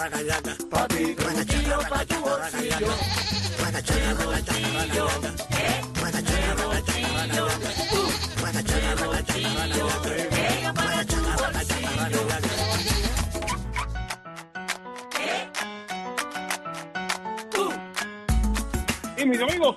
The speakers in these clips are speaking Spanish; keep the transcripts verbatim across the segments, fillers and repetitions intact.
Pa' ti, trujillo, pa' tu bolsillo. El bolsillo, eh, el bolsillo, uh, el bolsillo, ella para tu bolsillo. Eh, uh. Y mis amigos,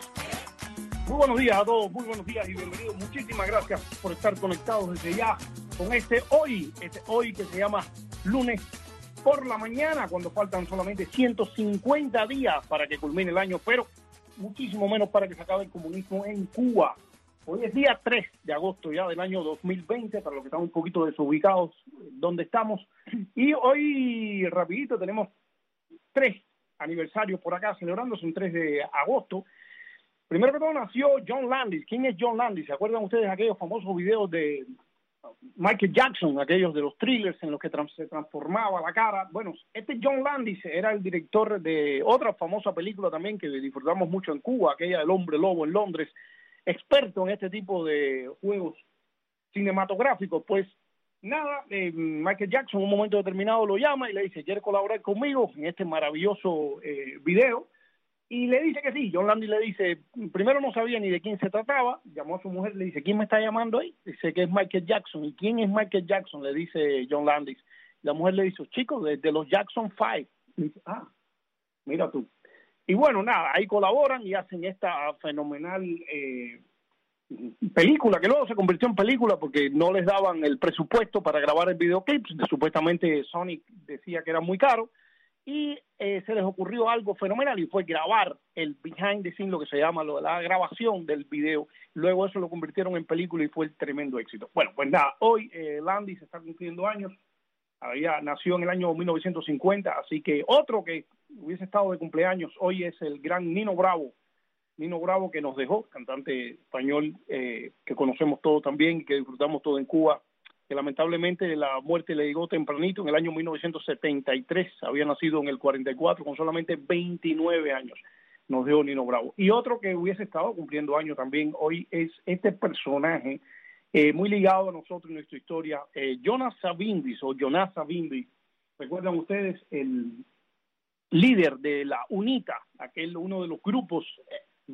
muy buenos días a todos, muy buenos días y bienvenidos. Muchísimas gracias por estar conectados desde ya con este hoy, este hoy que se llama lunes por la mañana, cuando faltan solamente ciento cincuenta días para que culmine el año, pero muchísimo menos para que se acabe el comunismo en Cuba. Hoy es día tres de agosto ya del año dos mil veinte, para los que están un poquito desubicados donde estamos. Y hoy, rapidito, tenemos tres aniversarios por acá, celebrándose un tres de agosto. Primero que todo nació John Landis. ¿Quién es John Landis? ¿Se acuerdan ustedes de aquellos famosos videos de Michael Jackson, aquellos de los thrillers en los que trans se transformaba la cara? Bueno, este John Landis era el director de otra famosa película también que disfrutamos mucho en Cuba, aquella del Hombre Lobo en Londres, experto en este tipo de juegos cinematográficos. Pues nada, eh, Michael Jackson en un momento determinado lo llama y le dice, ¿quiere colaborar conmigo en este maravilloso eh, video? Y le dice que sí. John Landis le dice, primero no sabía ni de quién se trataba, llamó a su mujer, le dice, ¿quién me está llamando ahí? Dice que es Michael Jackson. ¿Y quién es Michael Jackson? Le dice John Landis. La mujer le dice, chicos, de, de los Jackson Five. Y dice, ah, mira tú. Y bueno, nada, ahí colaboran y hacen esta fenomenal eh, película, que luego se convirtió en película porque no les daban el presupuesto para grabar el videoclip. Supuestamente Sony decía que era muy caro. Y eh, se les ocurrió algo fenomenal y fue grabar el behind the scenes, lo que se llama lo, la grabación del video. Luego eso lo convirtieron en película y fue el tremendo éxito. Bueno, pues nada, hoy eh, Landis está cumpliendo años. Había, nació en el año mil novecientos cincuenta, así que otro que hubiese estado de cumpleaños hoy es el gran Nino Bravo. Nino Bravo, que nos dejó, cantante español eh, que conocemos todos también y que disfrutamos todos en Cuba, que lamentablemente la muerte le llegó tempranito en el año mil novecientos setenta y tres, había nacido en el cuarenta y cuatro con solamente veintinueve años, nos dio Nino Bravo. Y otro que hubiese estado cumpliendo años también hoy es este personaje eh, muy ligado a nosotros en nuestra historia, eh, Jonas Savimbi o Jonas Savimbi. ¿Recuerdan ustedes el líder de la UNITA, aquel uno de los grupos eh,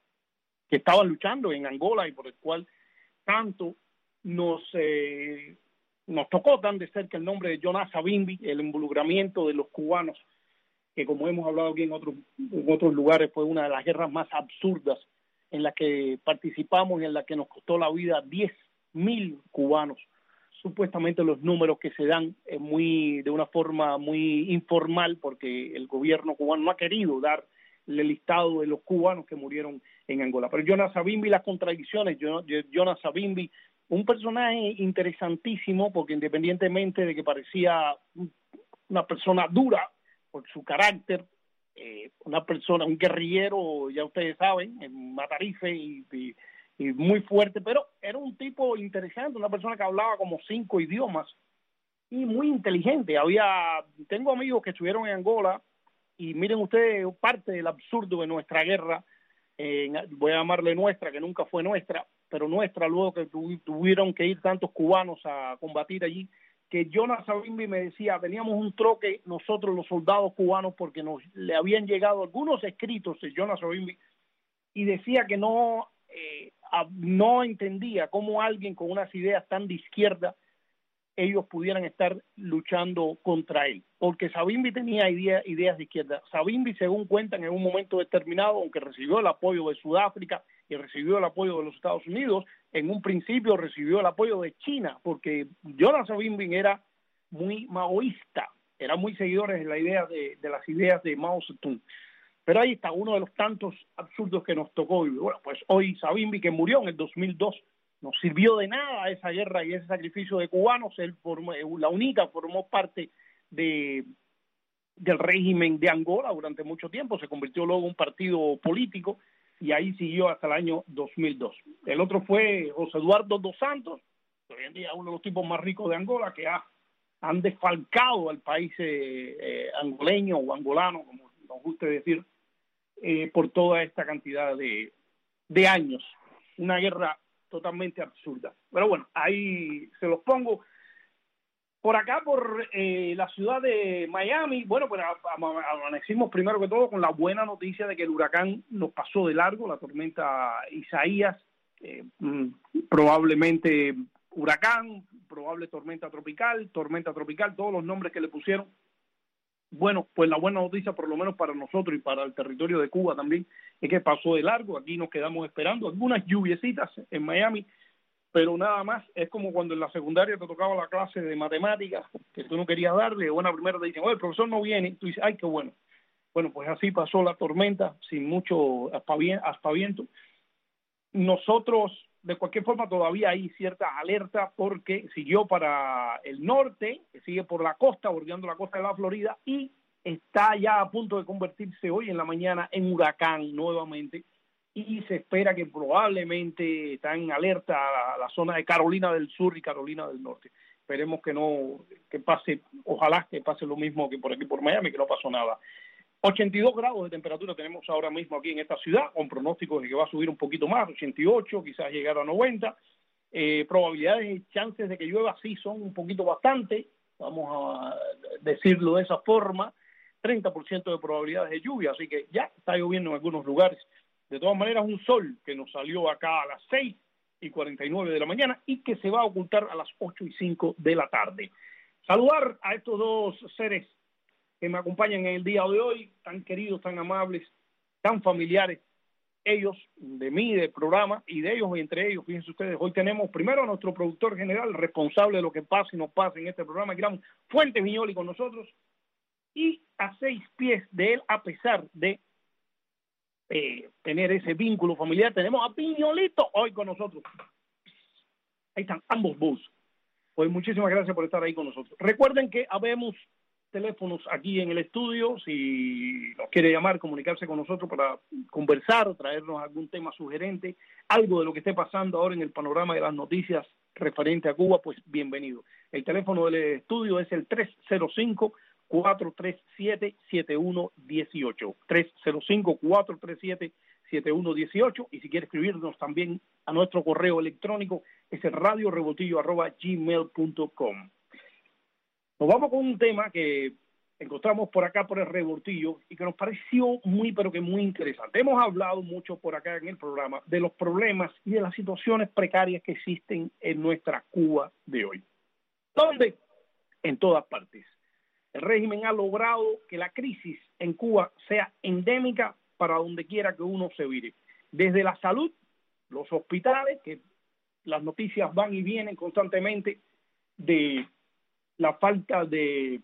que estaban luchando en Angola y por el cual tanto nos eh, nos tocó tan de cerca el nombre de Jonas Savimbi, el involucramiento de los cubanos, que como hemos hablado aquí en otros, en otros lugares, fue una de las guerras más absurdas en las que participamos y en la que nos costó la vida diez mil cubanos. Supuestamente los números que se dan eh, muy de una forma muy informal, porque el gobierno cubano no ha querido dar el listado de los cubanos que murieron en Angola. Pero Jonas Savimbi, las contradicciones, Jonas Savimbi, un personaje interesantísimo, porque independientemente de que parecía una persona dura por su carácter, eh, una persona, un guerrillero, ya ustedes saben, en Matarife y, y, y muy fuerte, pero era un tipo interesante, una persona que hablaba como cinco idiomas y muy inteligente. Había, tengo amigos que estuvieron en Angola y miren ustedes parte del absurdo de nuestra guerra, eh, voy a llamarle nuestra, que nunca fue nuestra, pero nuestra, luego que tu, tuvieron que ir tantos cubanos a combatir allí, que Jonas Savimbi me decía, teníamos un troque nosotros los soldados cubanos porque nos le habían llegado algunos escritos de Jonas Savimbi y decía que no, eh, no entendía cómo alguien con unas ideas tan de izquierda ellos pudieran estar luchando contra él, porque Savimbi tenía idea, ideas de izquierda. Savimbi, según cuentan, en un momento determinado, aunque recibió el apoyo de Sudáfrica y recibió el apoyo de los Estados Unidos, en un principio recibió el apoyo de China, porque Jonas Savimbi era muy maoísta, era muy seguidor de, la idea de, de las ideas de Mao Zedong. Pero ahí está uno de los tantos absurdos que nos tocó. Y bueno, pues hoy Savimbi, que murió en el dos mil dos, no sirvió de nada esa guerra y ese sacrificio de cubanos. Él formó, la UNITA formó parte de, del régimen de Angola durante mucho tiempo, se convirtió luego en un partido político y ahí siguió hasta el año dos mil dos. El otro fue José Eduardo dos Santos, hoy en día uno de los tipos más ricos de Angola, que ha, han desfalcado al país eh, eh, angoleño o angolano, como nos guste decir, eh, por toda esta cantidad de, de años. Una guerra totalmente absurda. Pero bueno, ahí se los pongo. Por acá, por eh, la ciudad de Miami, bueno, pues amanecimos primero que todo con la buena noticia de que el huracán nos pasó de largo, la tormenta Isaías, eh, probablemente huracán, probable tormenta tropical, tormenta tropical, todos los nombres que le pusieron. Bueno, pues la buena noticia, por lo menos para nosotros y para el territorio de Cuba también, es que pasó de largo. Aquí nos quedamos esperando algunas lluviecitas en Miami, pero nada más. Es como cuando en la secundaria te tocaba la clase de matemáticas que tú no querías darle, o en la primera te dicen, oye, el profesor no viene, y tú dices, ay, qué bueno. Bueno, pues así pasó la tormenta, sin mucho aspaviento. Nosotros, de cualquier forma, todavía hay cierta alerta porque siguió para el norte, que sigue por la costa, bordeando la costa de la Florida, y está ya a punto de convertirse hoy en la mañana en huracán nuevamente, y se espera que probablemente está en alerta a la zona de Carolina del Sur y Carolina del Norte. Esperemos que no, que pase, ojalá que pase lo mismo que por aquí por Miami, que no pasó nada. ochenta y dos grados de temperatura tenemos ahora mismo aquí en esta ciudad, con pronósticos de que va a subir un poquito más, ochenta y ocho, quizás llegar a noventa. Eh, probabilidades y chances de que llueva sí son un poquito bastante, vamos a decirlo de esa forma, treinta por ciento de probabilidades de lluvia, así que ya está lloviendo en algunos lugares. De todas maneras, un sol que nos salió acá a las seis y cuarenta y nueve de la mañana y que se va a ocultar a las ocho y cinco de la tarde. Saludar a estos dos seres que me acompañan en el día de hoy, tan queridos, tan amables, tan familiares, ellos, de mí, del programa, y de ellos, y entre ellos, fíjense ustedes, hoy tenemos primero a nuestro productor general, responsable de lo que pasa y no pasa en este programa, Gran Fuentes Viñoli con nosotros, y a seis pies de él, a pesar de eh, tener ese vínculo familiar, tenemos a Viñolito hoy con nosotros. Ahí están ambos vos. Pues muchísimas gracias por estar ahí con nosotros. Recuerden que habemos teléfonos aquí en el estudio, si nos quiere llamar, comunicarse con nosotros para conversar, traernos algún tema sugerente, algo de lo que esté pasando ahora en el panorama de las noticias referente a Cuba, pues bienvenido. El teléfono del estudio es el tres cero cinco, cuatro tres siete, siete uno uno ocho, tres cero cinco, cuatro tres siete, siete uno uno ocho, y si quiere escribirnos también a nuestro correo electrónico es el radio revoltillo arroba gmail punto com. Nos vamos con un tema que encontramos por acá por el Revoltillo y que nos pareció muy, pero que muy interesante. Hemos hablado mucho por acá en el programa de los problemas y de las situaciones precarias que existen en nuestra Cuba de hoy. ¿Dónde? En todas partes. El régimen ha logrado que la crisis en Cuba sea endémica para donde quiera que uno se vire. Desde la salud, los hospitales, que las noticias van y vienen constantemente de la falta de,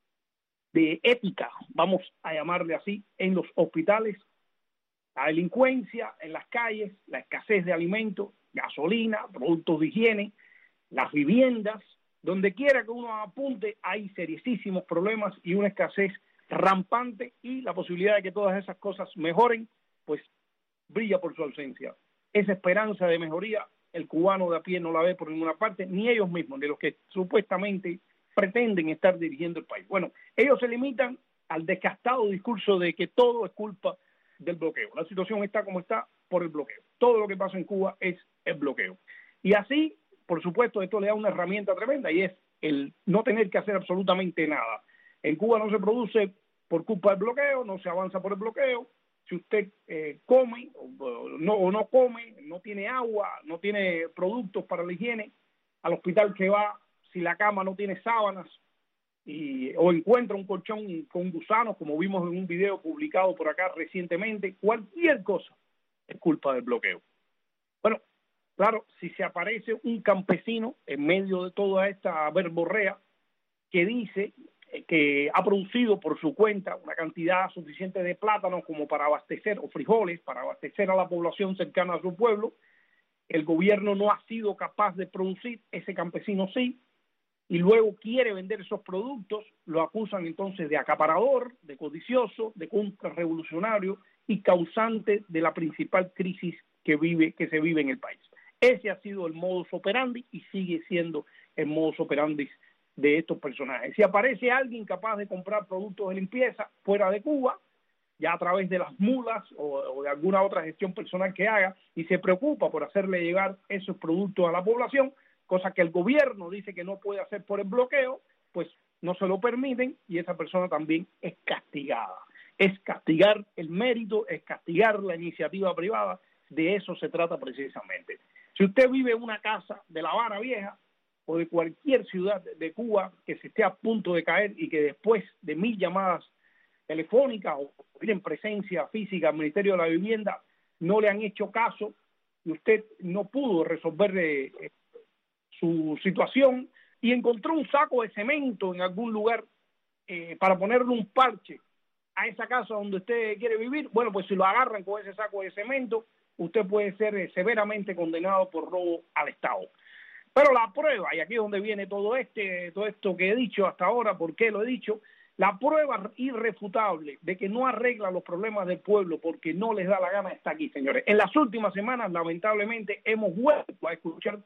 de ética, vamos a llamarle así, en los hospitales, la delincuencia en las calles, la escasez de alimentos, gasolina, productos de higiene, las viviendas, donde quiera que uno apunte hay seriosísimos problemas y una escasez rampante, y la posibilidad de que todas esas cosas mejoren, pues brilla por su ausencia. Esa esperanza de mejoría, el cubano de a pie no la ve por ninguna parte, ni ellos mismos, de los que supuestamente pretenden estar dirigiendo el país. Bueno, ellos se limitan al desgastado discurso de que todo es culpa del bloqueo. La situación está como está por el bloqueo. Todo lo que pasa en Cuba es el bloqueo. Y así, por supuesto, esto le da una herramienta tremenda, y es el no tener que hacer absolutamente nada. En Cuba no se produce por culpa del bloqueo, no se avanza por el bloqueo. Si usted eh, come o no, o no come, no tiene agua, no tiene productos para la higiene, al hospital que va, si la cama no tiene sábanas y, o encuentra un colchón con gusanos, como vimos en un video publicado por acá recientemente, cualquier cosa es culpa del bloqueo. Bueno, claro, si se aparece un campesino en medio de toda esta verborrea que dice que ha producido por su cuenta una cantidad suficiente de plátanos como para abastecer, o frijoles, para abastecer a la población cercana a su pueblo, el gobierno no ha sido capaz de producir, ese campesino sí, y luego quiere vender esos productos, lo acusan entonces de acaparador, de codicioso, de contrarrevolucionario y causante de la principal crisis que vive, que se vive en el país. Ese ha sido el modus operandi y sigue siendo el modus operandi de estos personajes. Si aparece alguien capaz de comprar productos de limpieza fuera de Cuba, ya a través de las mulas o, o de alguna otra gestión personal que haga, y se preocupa por hacerle llegar esos productos a la población, cosa que el gobierno dice que no puede hacer por el bloqueo, pues no se lo permiten y esa persona también es castigada. Es castigar el mérito, es castigar la iniciativa privada, de eso se trata precisamente. Si usted vive en una casa de La Habana Vieja o de cualquier ciudad de Cuba que se esté a punto de caer y que después de mil llamadas telefónicas o en presencia física al Ministerio de la Vivienda no le han hecho caso y usted no pudo resolver eh, su situación y encontró un saco de cemento en algún lugar eh, para ponerle un parche a esa casa donde usted quiere vivir, bueno, pues si lo agarran con ese saco de cemento, usted puede ser eh, severamente condenado por robo al Estado. Pero la prueba, y aquí es donde viene todo este, todo esto que he dicho hasta ahora, ¿por qué lo he dicho? La prueba irrefutable de que no arregla los problemas del pueblo porque no les da la gana está aquí, señores. En las últimas semanas, lamentablemente, hemos vuelto a escuchar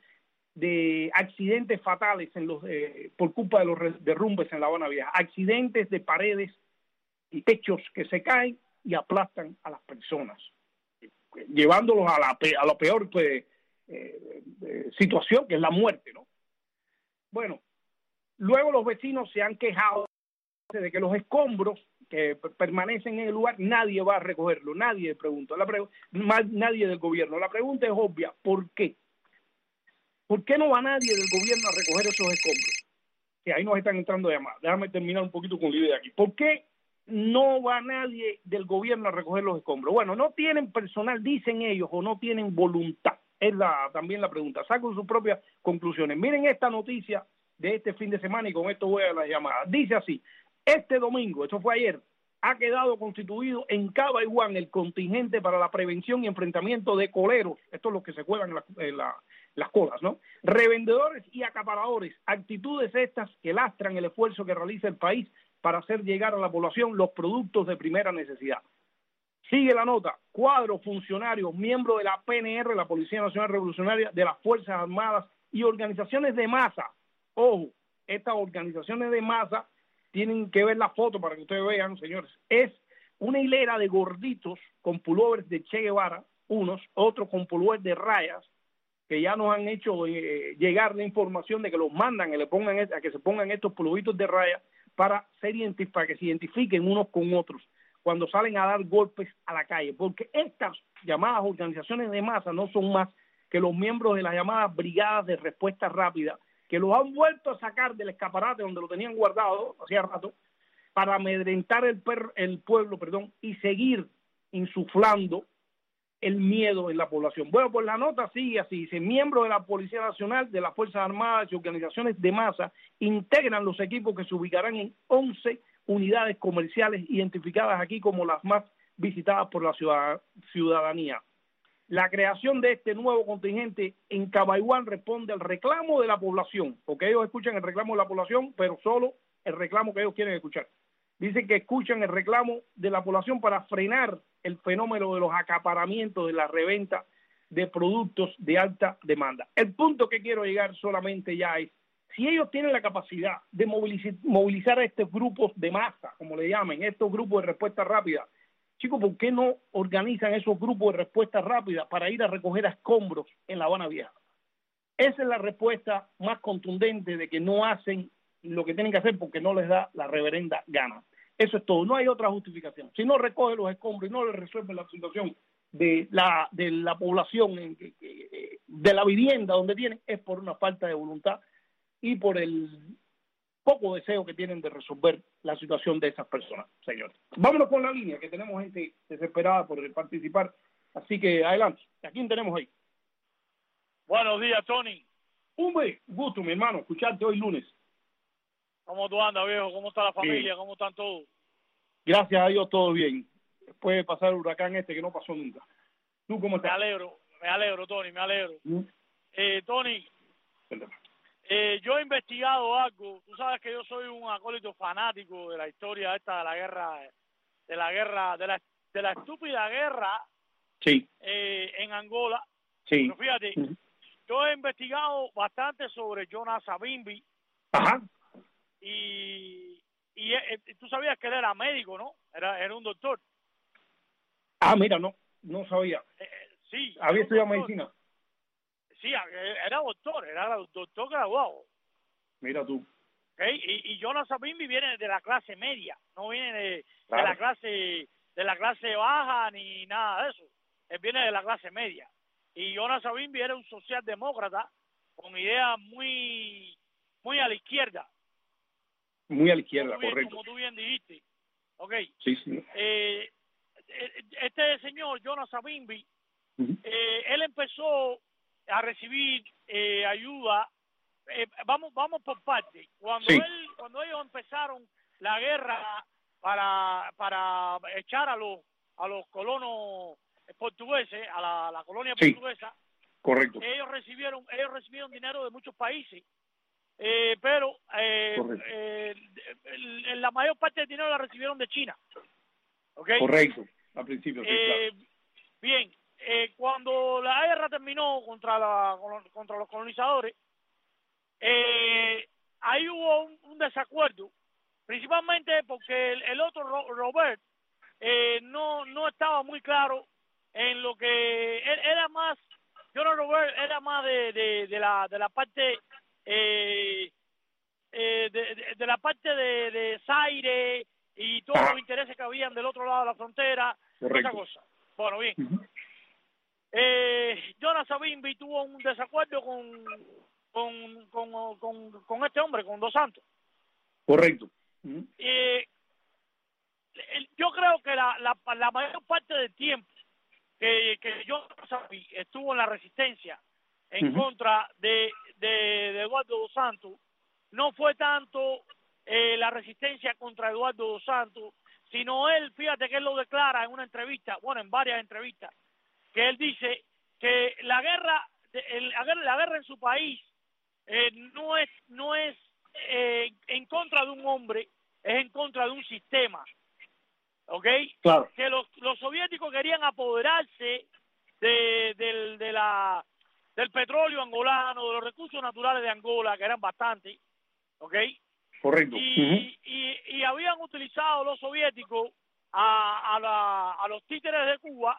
de accidentes fatales en los eh, por culpa de los derrumbes en La Habana Vieja, accidentes de paredes y techos que se caen y aplastan a las personas, llevándolos a la, a la peor pues, eh, eh, situación, que es la muerte, ¿no? Bueno, luego los vecinos se han quejado de que los escombros que permanecen en el lugar, nadie va a recogerlo, nadie pregunta, la pre nadie del gobierno. La pregunta es obvia, ¿por qué? ¿Por qué no va nadie del gobierno a recoger esos escombros? Que ahí nos están entrando llamadas. Déjame terminar un poquito con la idea aquí. ¿Por qué no va nadie del gobierno a recoger los escombros? Bueno, no tienen personal, dicen ellos, o no tienen voluntad. Es la, también la pregunta. Saco sus propias conclusiones. Miren esta noticia de este fin de semana y con esto voy a las llamadas. Dice así, este domingo, esto fue ayer, ha quedado constituido en Cabaiguán el contingente para la prevención y enfrentamiento de coleros, esto es lo que se cuelgan en, la, en la, las colas, ¿no? Revendedores y acaparadores, actitudes estas que lastran el esfuerzo que realiza el país para hacer llegar a la población los productos de primera necesidad. Sigue la nota, cuadros, funcionarios, miembros de la P N R, la Policía Nacional Revolucionaria, de las Fuerzas Armadas y organizaciones de masa. Ojo, estas organizaciones de masa tienen que ver la foto para que ustedes vean, señores. Es una hilera de gorditos con pullovers de Che Guevara, unos, otros con pullovers de rayas, que ya nos han hecho eh, llegar la información de que los mandan, que le pongan, a que se pongan estos pullovitos de rayas para, ser para que se identifiquen unos con otros cuando salen a dar golpes a la calle. Porque estas llamadas organizaciones de masa no son más que los miembros de las llamadas brigadas de respuesta rápida, que los han vuelto a sacar del escaparate donde lo tenían guardado hacía rato, para amedrentar el, per, el pueblo perdón, y seguir insuflando el miedo en la población. Bueno, pues la nota sigue así, dice, miembros de la Policía Nacional, de las Fuerzas Armadas y organizaciones de masa integran los equipos que se ubicarán en once unidades comerciales identificadas aquí como las más visitadas por la ciudadanía. La creación de este nuevo contingente en Cabaiguán responde al reclamo de la población, porque ellos escuchan el reclamo de la población, pero solo el reclamo que ellos quieren escuchar. Dicen que escuchan el reclamo de la población para frenar el fenómeno de los acaparamientos, de la reventa de productos de alta demanda. El punto que quiero llegar solamente ya es, si ellos tienen la capacidad de movilizar, movilizar a estos grupos de masa, como le llaman, estos grupos de respuesta rápida, chicos, ¿por qué no organizan esos grupos de respuesta rápida para ir a recoger escombros en La Habana Vieja? Esa es la respuesta más contundente de que no hacen lo que tienen que hacer porque no les da la reverenda gana. Eso es todo, no hay otra justificación. Si no recoge los escombros y no les resuelve la situación de la, de la población, en que, que, de la vivienda donde tienen, es por una falta de voluntad y por el poco deseo que tienen de resolver la situación de esas personas, señores. Vámonos con la línea, que tenemos gente desesperada por participar. Así que adelante. ¿A quién tenemos ahí? Buenos días, Tony. Un gusto, mi hermano, escucharte hoy lunes. ¿Cómo tú andas, viejo? ¿Cómo está la familia? Sí. ¿Cómo están todos? Gracias a Dios, todo bien. Después de pasar el huracán este que no pasó nunca. ¿Tú cómo estás? Me alegro, me alegro, Tony, me alegro. ¿Mm? Eh, Tony, eh, yo he investigado algo. Tú sabes que yo soy un acólito fanático de la historia esta de la guerra, de la guerra, de la, de la estúpida guerra sí. eh, en Angola. Sí. Pero fíjate, ¿Mm? yo he investigado bastante sobre Jonas Savimbi. Ajá. Y, y eh, tú sabías que él era médico, ¿no? Era, era un doctor. Ah, mira, no, no sabía. Eh, sí. Había estudiado medicina. sí, era doctor, era doctor graduado. Mira tú. ¿Okay? Y, y Jonas Savimbi viene de la clase media, no viene de, Claro. de la clase de la clase baja ni nada de eso. Él viene de la clase media. Y Jonas Savimbi era un socialdemócrata con ideas muy muy a la izquierda. Muy a la izquierda, como bien, correcto. Como tú bien dijiste. ¿Ok? Sí, sí. Eh, este señor, Jonas Savimbi, Uh-huh. eh, él empezó a recibir eh, ayuda. Eh, vamos vamos por partes. Cuando Sí. él cuando ellos empezaron la guerra para para echar a los a los colonos portugueses, a la, a la colonia Sí. portuguesa, Correcto. ellos recibieron ellos recibieron dinero de muchos países, eh, pero eh, eh, la mayor parte del dinero la recibieron de China. ¿Okay? Correcto, al principio, sí, eh, claro. Bien, eh, cuando la guerra terminó contra la contra los colonizadores, eh, ahí hubo un, un desacuerdo, principalmente porque el, el otro Robert eh, no no estaba muy claro en lo que él era más. Jonas Robert era más de, de, de la de la parte eh, eh, de, de, de la parte de, de Zaire y todos Ajá. los intereses que habían del otro lado de la frontera, Correcto. esa cosa. Bueno, bien. Uh-huh. Eh, Jonas Savimbi tuvo un desacuerdo con con, con, con, con este hombre, con Dos Santos. Correcto. Uh-huh. Eh, yo creo que la, la, la mayor parte del tiempo que, que Jonas Savimbi estuvo en la resistencia en Uh-huh. contra de, de, de Eduardo Dos Santos, no fue tanto eh, la resistencia contra Eduardo Dos Santos, sino él, fíjate que él lo declara en una entrevista, bueno, en varias entrevistas, que él dice que la guerra, el, la guerra, la guerra en su país eh, no es no es eh, en contra de un hombre, es en contra de un sistema, ¿ok? Claro. Que los, los soviéticos querían apoderarse de, de, de la del petróleo angolano, de los recursos naturales de Angola, que eran bastantes, ¿ok? Correcto. Y, Uh-huh. y, y habían utilizado los soviéticos a, a, la, a los títeres de Cuba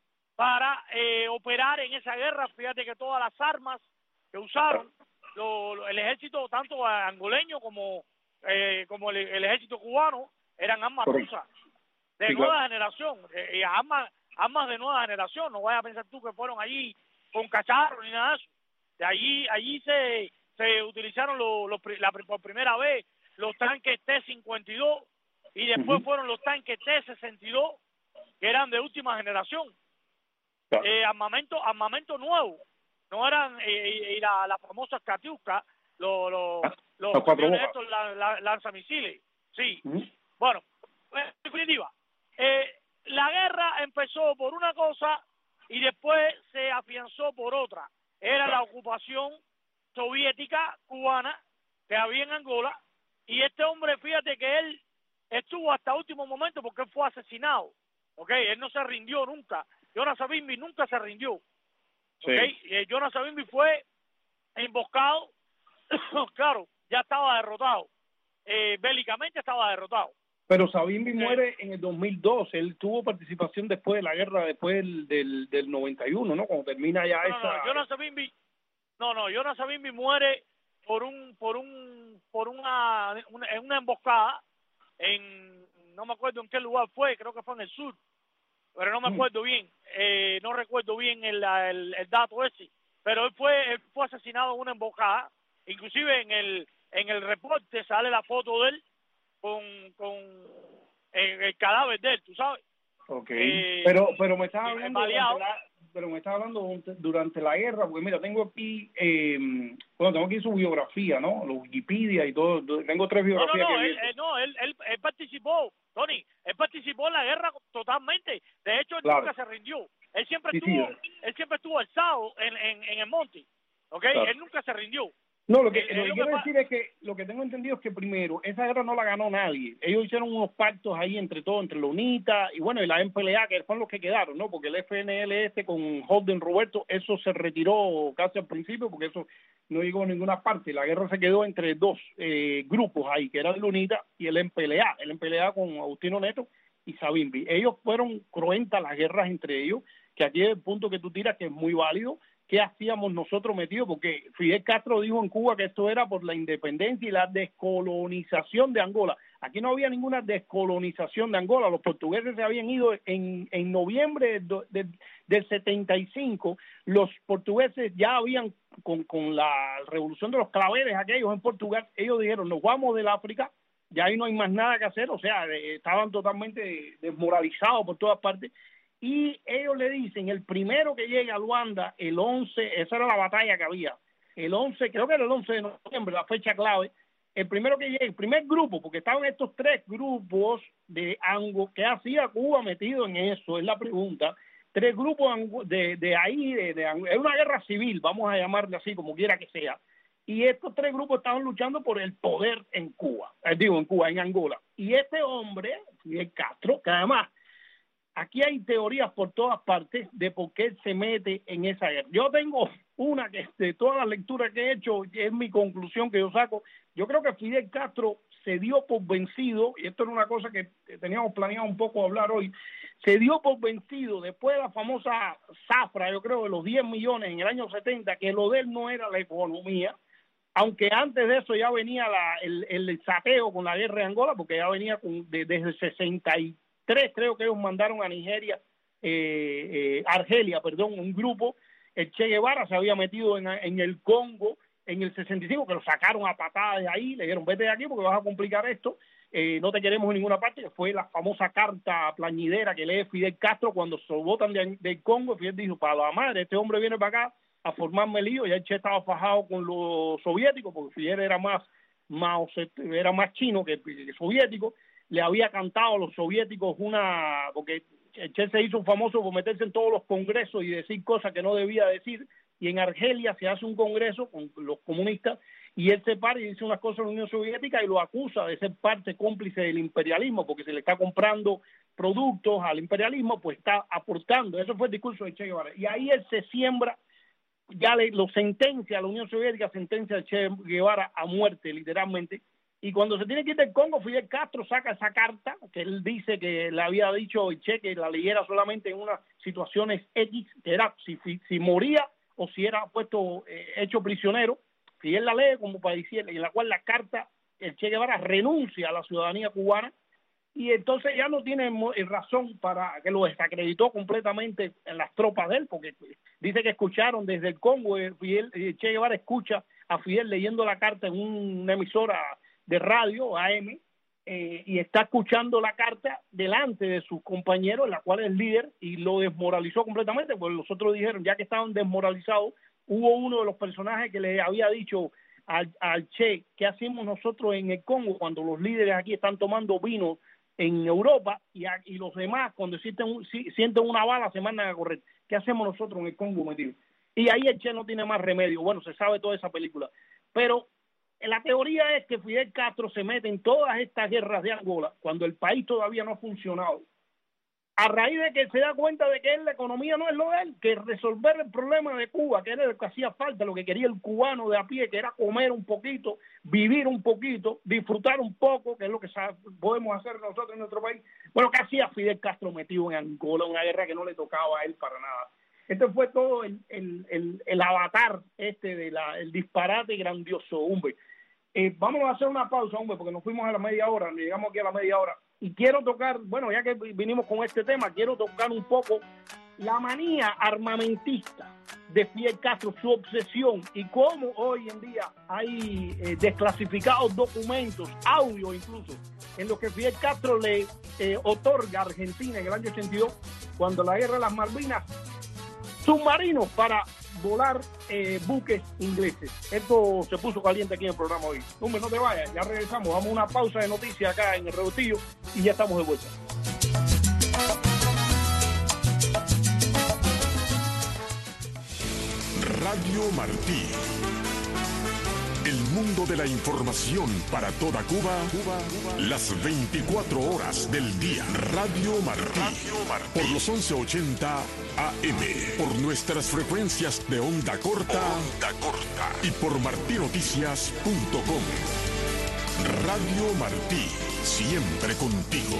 para eh, operar en esa guerra. Fíjate que todas las armas que usaron lo, lo, el ejército, tanto angoleño como eh, como el, el ejército cubano, eran armas Correcto. rusas de Sí, nueva claro. generación, eh, armas armas de nueva generación. No vayas a pensar tú que fueron allí con cacharros ni nada de eso. De allí allí se se utilizaron los, los, la, por primera vez los tanques T cincuenta y dos y después Uh-huh. fueron los tanques T sesenta y dos, que eran de última generación. Claro. Eh, armamento armamento nuevo, no eran eh, y la, la famosa Katyusha, los los Ah, los, las cuatro camiones hojas. estos la, la, lanzamisiles, sí. Uh-huh. Bueno, en definitiva, eh, la guerra empezó por una cosa y después se afianzó por otra. Era la ocupación soviética cubana que había en Angola, y este hombre, fíjate que él estuvo hasta último momento porque él fue asesinado, ¿ok? Él no se rindió nunca. Jonas Savimbi nunca se rindió, Sí. ¿ok? Eh, Jonas Savimbi fue emboscado, claro, ya estaba derrotado, eh, bélicamente estaba derrotado. Pero Savimbi Sí. muere en el dos mil dos. Él tuvo participación después de la guerra, después del, del, del noventa y uno, ¿no? Cuando termina ya No, no, esa... no, Jonas Savimbi, no, no, Jonas Savimbi muere por un, por un, por una, una, en una emboscada en, no me acuerdo en qué lugar fue, creo que fue en el sur, pero no me acuerdo bien, eh, no recuerdo bien el, el, el dato ese, pero él fue, él fue asesinado en una emboscada. Inclusive en el, en el reporte sale la foto de él con, con el, el cadáver de él, tú sabes. Okay. Eh, pero pero me estaba eh, hablando baleado. durante la, pero me estaba hablando durante, durante la guerra, porque mira, tengo aquí eh, bueno, tengo aquí su biografía, ¿no? Los Wikipedia y todo, tengo tres No, no, biografías no, que él, él, no él, él, él participó, Tony, él participó en la guerra totalmente. De hecho, él Claro. nunca se rindió. Él siempre Sí, estuvo, sí. él siempre estuvo alzado en, en, en el monte, ¿ok? Claro. Él nunca se rindió. No, lo que, Él- lo él que lo quiero que pa- decir es que lo que tengo entendido es que primero, esa guerra no la ganó nadie. Ellos hicieron unos pactos ahí entre todos, entre la UNITA y bueno, y la M P L A, que fueron los que quedaron, ¿no? Porque el F N L S con Holden Roberto, eso se retiró casi al principio porque eso no llegó a ninguna parte. La guerra se quedó entre dos eh, grupos ahí, que eran la UNITA y el M P L A. El M P L A con Agustino Neto y Savimbi. Ellos fueron cruentas las guerras entre ellos, que aquí es el punto que tú tiras que es muy válido, ¿qué hacíamos nosotros metidos? Porque Fidel Castro dijo en Cuba que esto era por la independencia y la descolonización de Angola. Aquí no había ninguna descolonización de Angola. Los portugueses se habían ido en, en noviembre de, de, del setenta y cinco. Los portugueses ya habían, con, con la revolución de los claveles aquellos en Portugal, ellos dijeron, nos vamos del África, ya ahí no hay más nada que hacer. O sea, eh, estaban totalmente desmoralizados por todas partes. Y ellos le dicen, el primero que llegue a Luanda, el once, esa era la batalla que había, el once, creo que era el once de noviembre, la fecha clave, el primero que llegue, el primer grupo, porque estaban estos tres grupos de Ango, ¿qué hacía Cuba metido en eso? Es la pregunta. Tres grupos de, de ahí, de, de es una guerra civil, vamos a llamarle así, como quiera que sea. Y estos tres grupos estaban luchando por el poder en Cuba, eh, digo, en Cuba, en Angola. Y este hombre, Fidel Castro, que además, aquí hay teorías por todas partes de por qué él se mete en esa guerra. Yo tengo una que de todas las lecturas que he hecho, es mi conclusión que yo saco. Yo creo que Fidel Castro se dio por vencido, y esto era una cosa que teníamos planeado un poco hablar hoy, se dio por vencido después de la famosa zafra, yo creo, de los diez millones en el año setenta, que lo de él no era la economía, aunque antes de eso ya venía la, el, el saqueo con la guerra de Angola, porque ya venía con, de, desde el sesenta y tres, creo que ellos mandaron a Nigeria, eh, eh, Argelia, perdón, un grupo. El Che Guevara se había metido en, en el Congo en el sesenta y cinco, que lo sacaron a patadas de ahí, le dijeron, vete de aquí porque vas a complicar esto, eh, no te queremos en ninguna parte, que fue la famosa carta plañidera que lee Fidel Castro cuando se botan de, del Congo. Fidel dijo, para la madre, este hombre viene para acá a formarme lío. Ya el Che estaba fajado con los soviéticos, porque Fidel era más, más, era más chino que, que soviético. Le había cantado a los soviéticos una, porque el Che se hizo famoso por meterse en todos los congresos y decir cosas que no debía decir, y en Argelia se hace un congreso con los comunistas y él se para y dice unas cosas a la Unión Soviética y lo acusa de ser parte cómplice del imperialismo, porque se le está comprando productos al imperialismo, pues está aportando. Eso fue el discurso de Che Guevara, y ahí él se siembra, ya le, lo sentencia a la Unión Soviética, sentencia a Che Guevara a muerte literalmente. Y cuando se tiene que ir del Congo, Fidel Castro saca esa carta que él dice que le había dicho el Che que la leyera solamente en unas situaciones X, que era si, si moría o si era puesto eh, hecho prisionero. Fidel la lee como para decirle, en la cual la carta, el Che Guevara renuncia a la ciudadanía cubana, y entonces ya no tiene razón para que lo desacreditó completamente en las tropas de él, porque dice que escucharon desde el Congo, Fidel, Che Guevara escucha a Fidel leyendo la carta en una emisora de radio, A M, eh, y está escuchando la carta delante de sus compañeros, la cual es líder, y lo desmoralizó completamente, porque los otros dijeron, ya que estaban desmoralizados, hubo uno de los personajes que le había dicho al, al Che, ¿qué hacemos nosotros en el Congo cuando los líderes aquí están tomando vino en Europa y, a, y los demás cuando sienten, un, si, sienten una bala se mandan a correr? ¿Qué hacemos nosotros en el Congo metido? Y ahí el Che no tiene más remedio. Bueno, se sabe toda esa película, pero la teoría es que Fidel Castro se mete en todas estas guerras de Angola cuando el país todavía no ha funcionado, a raíz de que se da cuenta de que él, la economía no es lo de él, que resolver el problema de Cuba, que era lo que hacía falta, lo que quería el cubano de a pie, que era comer un poquito, vivir un poquito, disfrutar un poco, que es lo que podemos hacer nosotros en nuestro país. Bueno, ¿qué hacía Fidel Castro metido en Angola? Una guerra que no le tocaba a él para nada. Este fue todo el, el, el, el avatar este de la, el disparate grandioso, hombre. Eh, vamos a hacer una pausa, hombre, porque nos fuimos a la media hora, llegamos aquí a la media hora. Y quiero tocar, bueno, ya que vinimos con este tema, quiero tocar un poco la manía armamentista de Fidel Castro, su obsesión, y cómo hoy en día hay eh, desclasificados documentos, audio incluso, en los que Fidel Castro le eh, otorga a Argentina en el año ochenta y dos, cuando la guerra de las Malvinas, submarinos para volar eh, buques ingleses. Esto se puso caliente aquí en el programa hoy. Hombre, no te vayas, ya regresamos. Vamos a una pausa de noticias acá en el Rebotillo y ya estamos de vuelta. Radio Martí. El mundo de la información para toda Cuba, Cuba, Cuba, las veinticuatro horas del día. Radio Martí. Radio Martí. Por los once ochenta A M. Por nuestras frecuencias de onda corta. Onda corta. Y por martinoticias punto com. Radio Martí. Siempre contigo.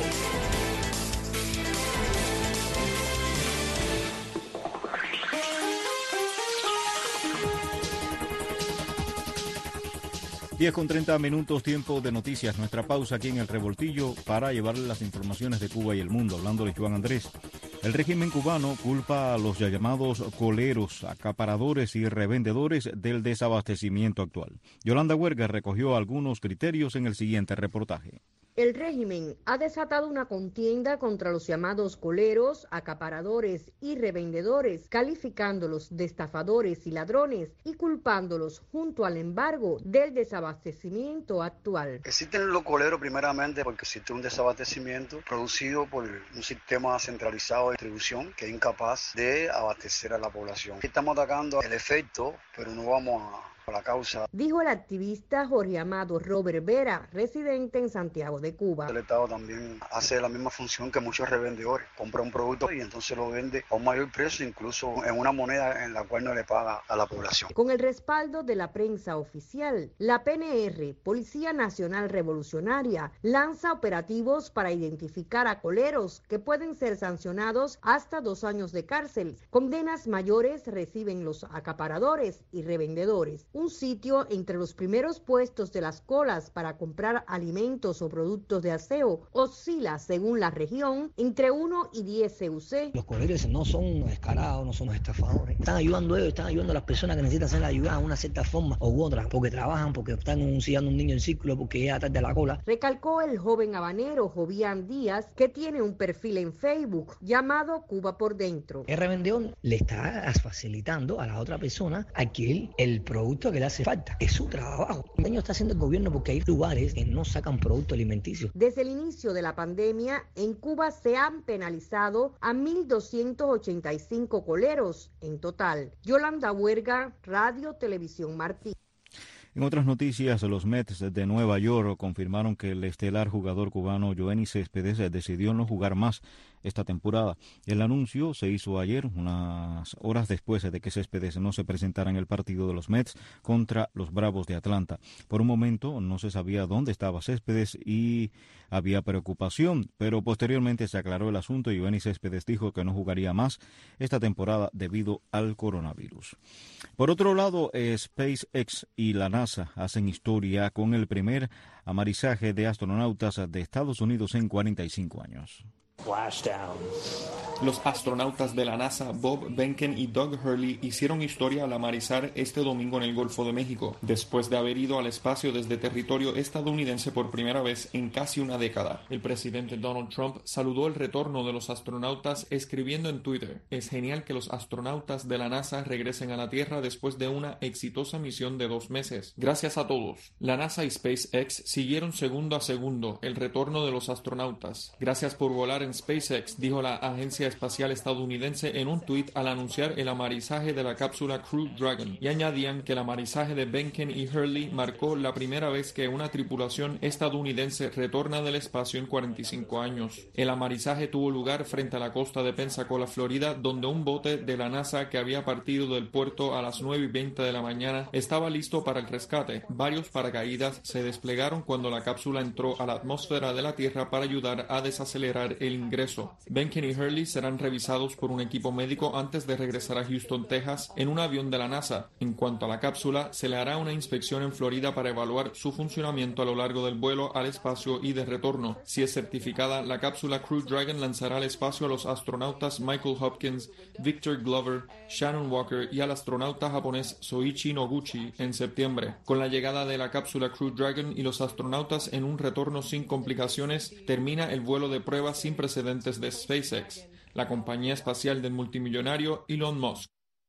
diez con treinta minutos, tiempo de noticias. Nuestra pausa aquí en el Revoltillo para llevarle las informaciones de Cuba y el mundo. Hablando de Juan Andrés. El régimen cubano culpa a los ya llamados coleros, acaparadores y revendedores del desabastecimiento actual. Yolanda Huerga recogió algunos criterios en el siguiente reportaje. El régimen ha desatado una contienda contra los llamados coleros, acaparadores y revendedores, calificándolos de estafadores y ladrones y culpándolos junto al embargo del desabastecimiento actual. Existen los coleros primeramente porque existe un desabastecimiento producido por un sistema centralizado de distribución que es incapaz de abastecer a la población. Estamos atacando el efecto, pero no vamos a la causa. Dijo el activista Jorge Amado Robert Vera, residente en Santiago de Cuba. El Estado también hace la misma función que muchos revendedores. Compra un producto y entonces lo vende a un mayor precio, incluso en una moneda en la cual no le paga a la población. Con el respaldo de la prensa oficial, la P N R, Policía Nacional Revolucionaria, lanza operativos para identificar a coleros que pueden ser sancionados hasta dos años de cárcel. Condenas mayores reciben los acaparadores y revendedores. Un sitio entre los primeros puestos de las colas para comprar alimentos o productos de aseo oscila, según la región, entre uno y diez C U C. Los coleros no son descarados, no son estafadores. Están ayudando a ellos, están ayudando a las personas que necesitan ser ayudadas de una cierta forma u otra, porque trabajan, porque están enseñando a un niño en círculo, porque llega tarde a la cola. Recalcó el joven habanero Jovian Díaz, que tiene un perfil en Facebook llamado Cuba por Dentro. El revendedor le está facilitando a la otra persona adquirir el producto que le hace falta. Es su trabajo. El daño está haciendo el gobierno porque hay lugares que no sacan productos alimenticios. Desde el inicio de la pandemia, en Cuba se han penalizado a mil doscientos ochenta y cinco coleros en total. Yolanda Huerga, Radio Televisión Martí. En otras noticias, los Mets de Nueva York confirmaron que el estelar jugador cubano Yoenis Céspedes decidió no jugar más esta temporada. El anuncio se hizo ayer, unas horas después de que Céspedes no se presentara en el partido de los Mets contra los Bravos de Atlanta. Por un momento no se sabía dónde estaba Céspedes y había preocupación, pero posteriormente se aclaró el asunto y Yoenis Céspedes dijo que no jugaría más esta temporada debido al coronavirus. Por otro lado, SpaceX y la NASA hacen historia con el primer amarizaje de astronautas de Estados Unidos en cuarenta y cinco años. Los astronautas de la NASA, Bob Behnken y Doug Hurley, hicieron historia al amarizar este domingo en el Golfo de México, después de haber ido al espacio desde territorio estadounidense por primera vez en casi una década. El presidente Donald Trump saludó el retorno de los astronautas escribiendo en Twitter: "Es genial que los astronautas de la NASA regresen a la Tierra después de una exitosa misión de dos meses. Gracias a todos". La NASA y SpaceX siguieron segundo a segundo el retorno de los astronautas. "Gracias por volar en SpaceX", dijo la agencia espacial estadounidense en un tuit al anunciar el amarizaje de la cápsula Crew Dragon, y añadían que el amarizaje de Behnken y Hurley marcó la primera vez que una tripulación estadounidense retorna del espacio en cuarenta y cinco años. El amarizaje tuvo lugar frente a la costa de Pensacola, Florida, donde un bote de la NASA que había partido del puerto a las nueve y veinte de la mañana estaba listo para el rescate. Varios paracaídas se desplegaron cuando la cápsula entró a la atmósfera de la Tierra para ayudar a desacelerar el ingreso. Behnken y Hurley serán revisados por un equipo médico antes de regresar a Houston, Texas, en un avión de la NASA. En cuanto a la cápsula, se le hará una inspección en Florida para evaluar su funcionamiento a lo largo del vuelo al espacio y de retorno. Si es certificada, la cápsula Crew Dragon lanzará al espacio a los astronautas Michael Hopkins, Victor Glover, Shannon Walker y al astronauta japonés Soichi Noguchi en septiembre. Con la llegada de la cápsula Crew Dragon y los astronautas en un retorno sin complicaciones, termina el vuelo de prueba sin precedentes de SpaceX, la compañía espacial del multimillonario Elon Musk.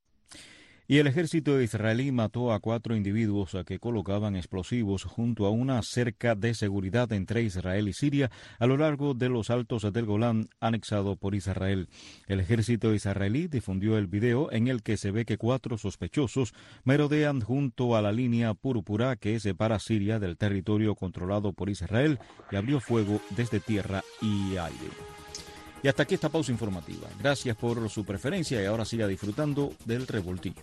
Y el ejército israelí mató a cuatro individuos que colocaban explosivos junto a una cerca de seguridad entre Israel y Siria a lo largo de los altos del Golán anexado por Israel. El ejército israelí difundió el video en el que se ve que cuatro sospechosos merodean junto a la línea púrpura que separa Siria del territorio controlado por Israel y abrió fuego desde tierra y aire. Y hasta aquí esta pausa informativa. Gracias por su preferencia y ahora siga disfrutando del Revoltillo.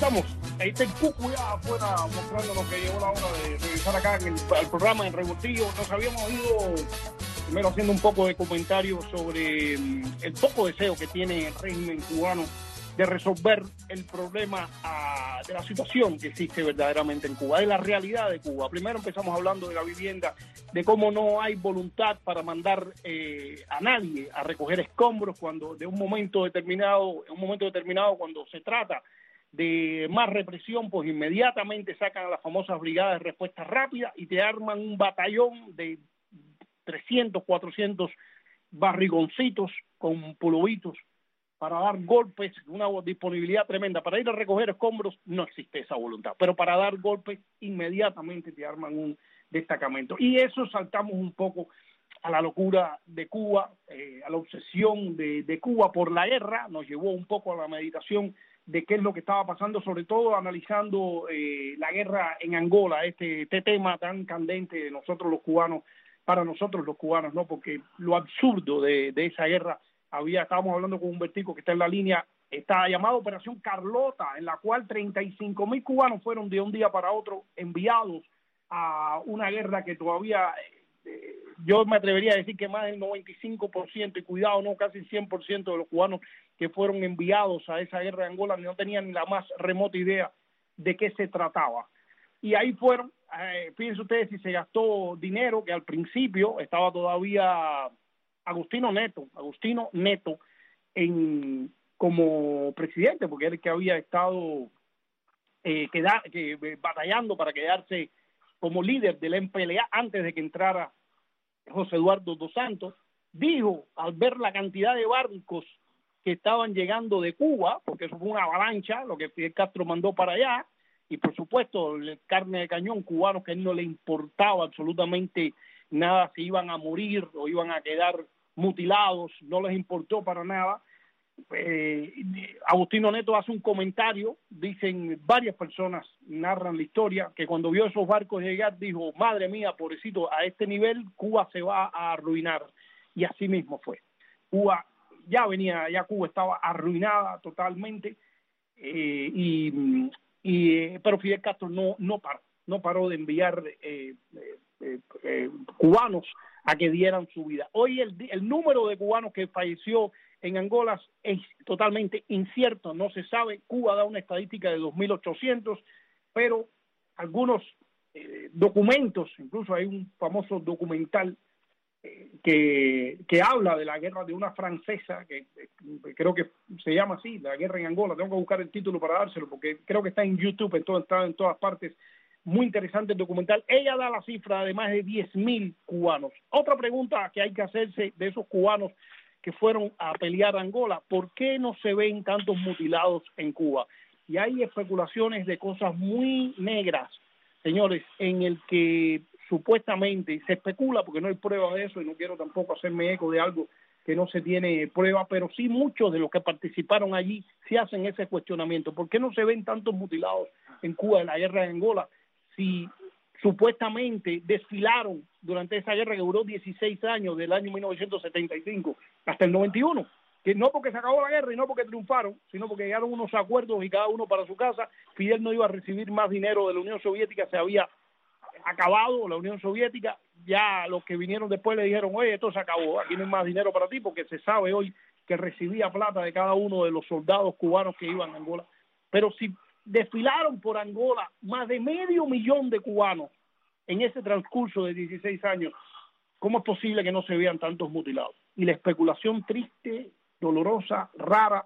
estamos. Ahí está el Cucu ya afuera mostrándonos que llegó la hora de regresar acá en el, al programa en Revoltillo. Nos habíamos ido primero haciendo un poco de comentarios sobre el poco deseo que tiene el régimen cubano de resolver el problema uh, de la situación que existe verdaderamente en Cuba, de la realidad de Cuba. Primero empezamos hablando de la vivienda, de cómo no hay voluntad para mandar eh, a nadie a recoger escombros cuando de un momento determinado, en un momento determinado cuando se trata de más represión, pues inmediatamente sacan a las famosas brigadas de respuesta rápida y te arman un batallón de trescientos, cuatrocientos barrigoncitos con pulovitos para dar golpes, una disponibilidad tremenda. Para ir a recoger escombros no existe esa voluntad, pero para dar golpes inmediatamente te arman un destacamento. Y eso saltamos un poco a la locura de Cuba, eh, a la obsesión de, de Cuba por la guerra, nos llevó un poco a la meditación de qué es lo que estaba pasando, sobre todo analizando eh, la guerra en Angola, este, este tema tan candente de nosotros los cubanos, para nosotros los cubanos, ¿no? Porque lo absurdo de, de esa guerra. Había, estábamos hablando con Humbertico, que está en la línea, está llamada Operación Carlota, en la cual treinta y cinco mil cubanos fueron de un día para otro enviados a una guerra que todavía, eh, yo me atrevería a decir que más del noventa y cinco por ciento, y cuidado, no, casi el cien por ciento de los cubanos que fueron enviados a esa guerra de Angola no tenían ni la más remota idea de qué se trataba. Y ahí fueron, eh, fíjense ustedes si se gastó dinero, que al principio estaba todavía Agustino Neto, Agustino Neto en, como presidente, porque era el que había estado eh, queda, que, eh, batallando para quedarse como líder del M P L A antes de que entrara José Eduardo dos Santos. Dijo, al ver la cantidad de barcos que estaban llegando de Cuba, porque eso fue una avalancha, lo que Fidel Castro mandó para allá, y por supuesto el carne de cañón, cubanos que a él no le importaba absolutamente nada si iban a morir o iban a quedar mutilados, no les importó para nada. Eh, Agustino Neto hace un comentario, dicen varias personas, narran la historia, que cuando vio esos barcos llegar dijo, madre mía, pobrecito, a este nivel Cuba se va a arruinar, y así mismo fue. Cuba ya venía, ya Cuba estaba arruinada totalmente, eh, y, y pero Fidel Castro no, no paró, no paró de enviar eh, eh, eh, cubanos a que dieran su vida. Hoy el, el número de cubanos que falleció en Angola es totalmente incierto, no se sabe. Cuba da una estadística de dos mil ochocientos, pero algunos eh, documentos, incluso hay un famoso documental eh, que, que habla de la guerra de una francesa, que eh, creo que se llama así, la guerra en Angola. Tengo que buscar el título para dárselo, porque creo que está en YouTube, en todo, está en todas partes. Muy interesante el documental. Ella da la cifra de más de diez mil cubanos. Otra pregunta que hay que hacerse de esos cubanos que fueron a pelear a Angola, ¿por qué no se ven tantos mutilados en Cuba? Y hay especulaciones de cosas muy negras, señores, en el que supuestamente se especula, porque no hay prueba de eso, y no quiero tampoco hacerme eco de algo que no se tiene prueba, pero sí muchos de los que participaron allí sí hacen ese cuestionamiento. ¿Por qué no se ven tantos mutilados en Cuba en la guerra de Angola si supuestamente desfilaron durante esa guerra que duró dieciséis años, del año mil novecientos setenta y cinco hasta el noventa y uno? Que no porque se acabó la guerra y no porque triunfaron, sino porque llegaron unos acuerdos y cada uno para su casa. Fidel no iba a recibir más dinero de la Unión Soviética, se había acabado la Unión Soviética. Ya los que vinieron después le dijeron, oye, esto se acabó, aquí no hay más dinero para ti, porque se sabe hoy que recibía plata de cada uno de los soldados cubanos que iban a Angola. Pero si desfilaron por Angola más de medio millón de cubanos en ese transcurso de dieciséis años, ¿cómo es posible que no se vean tantos mutilados? Y la especulación triste, dolorosa, rara,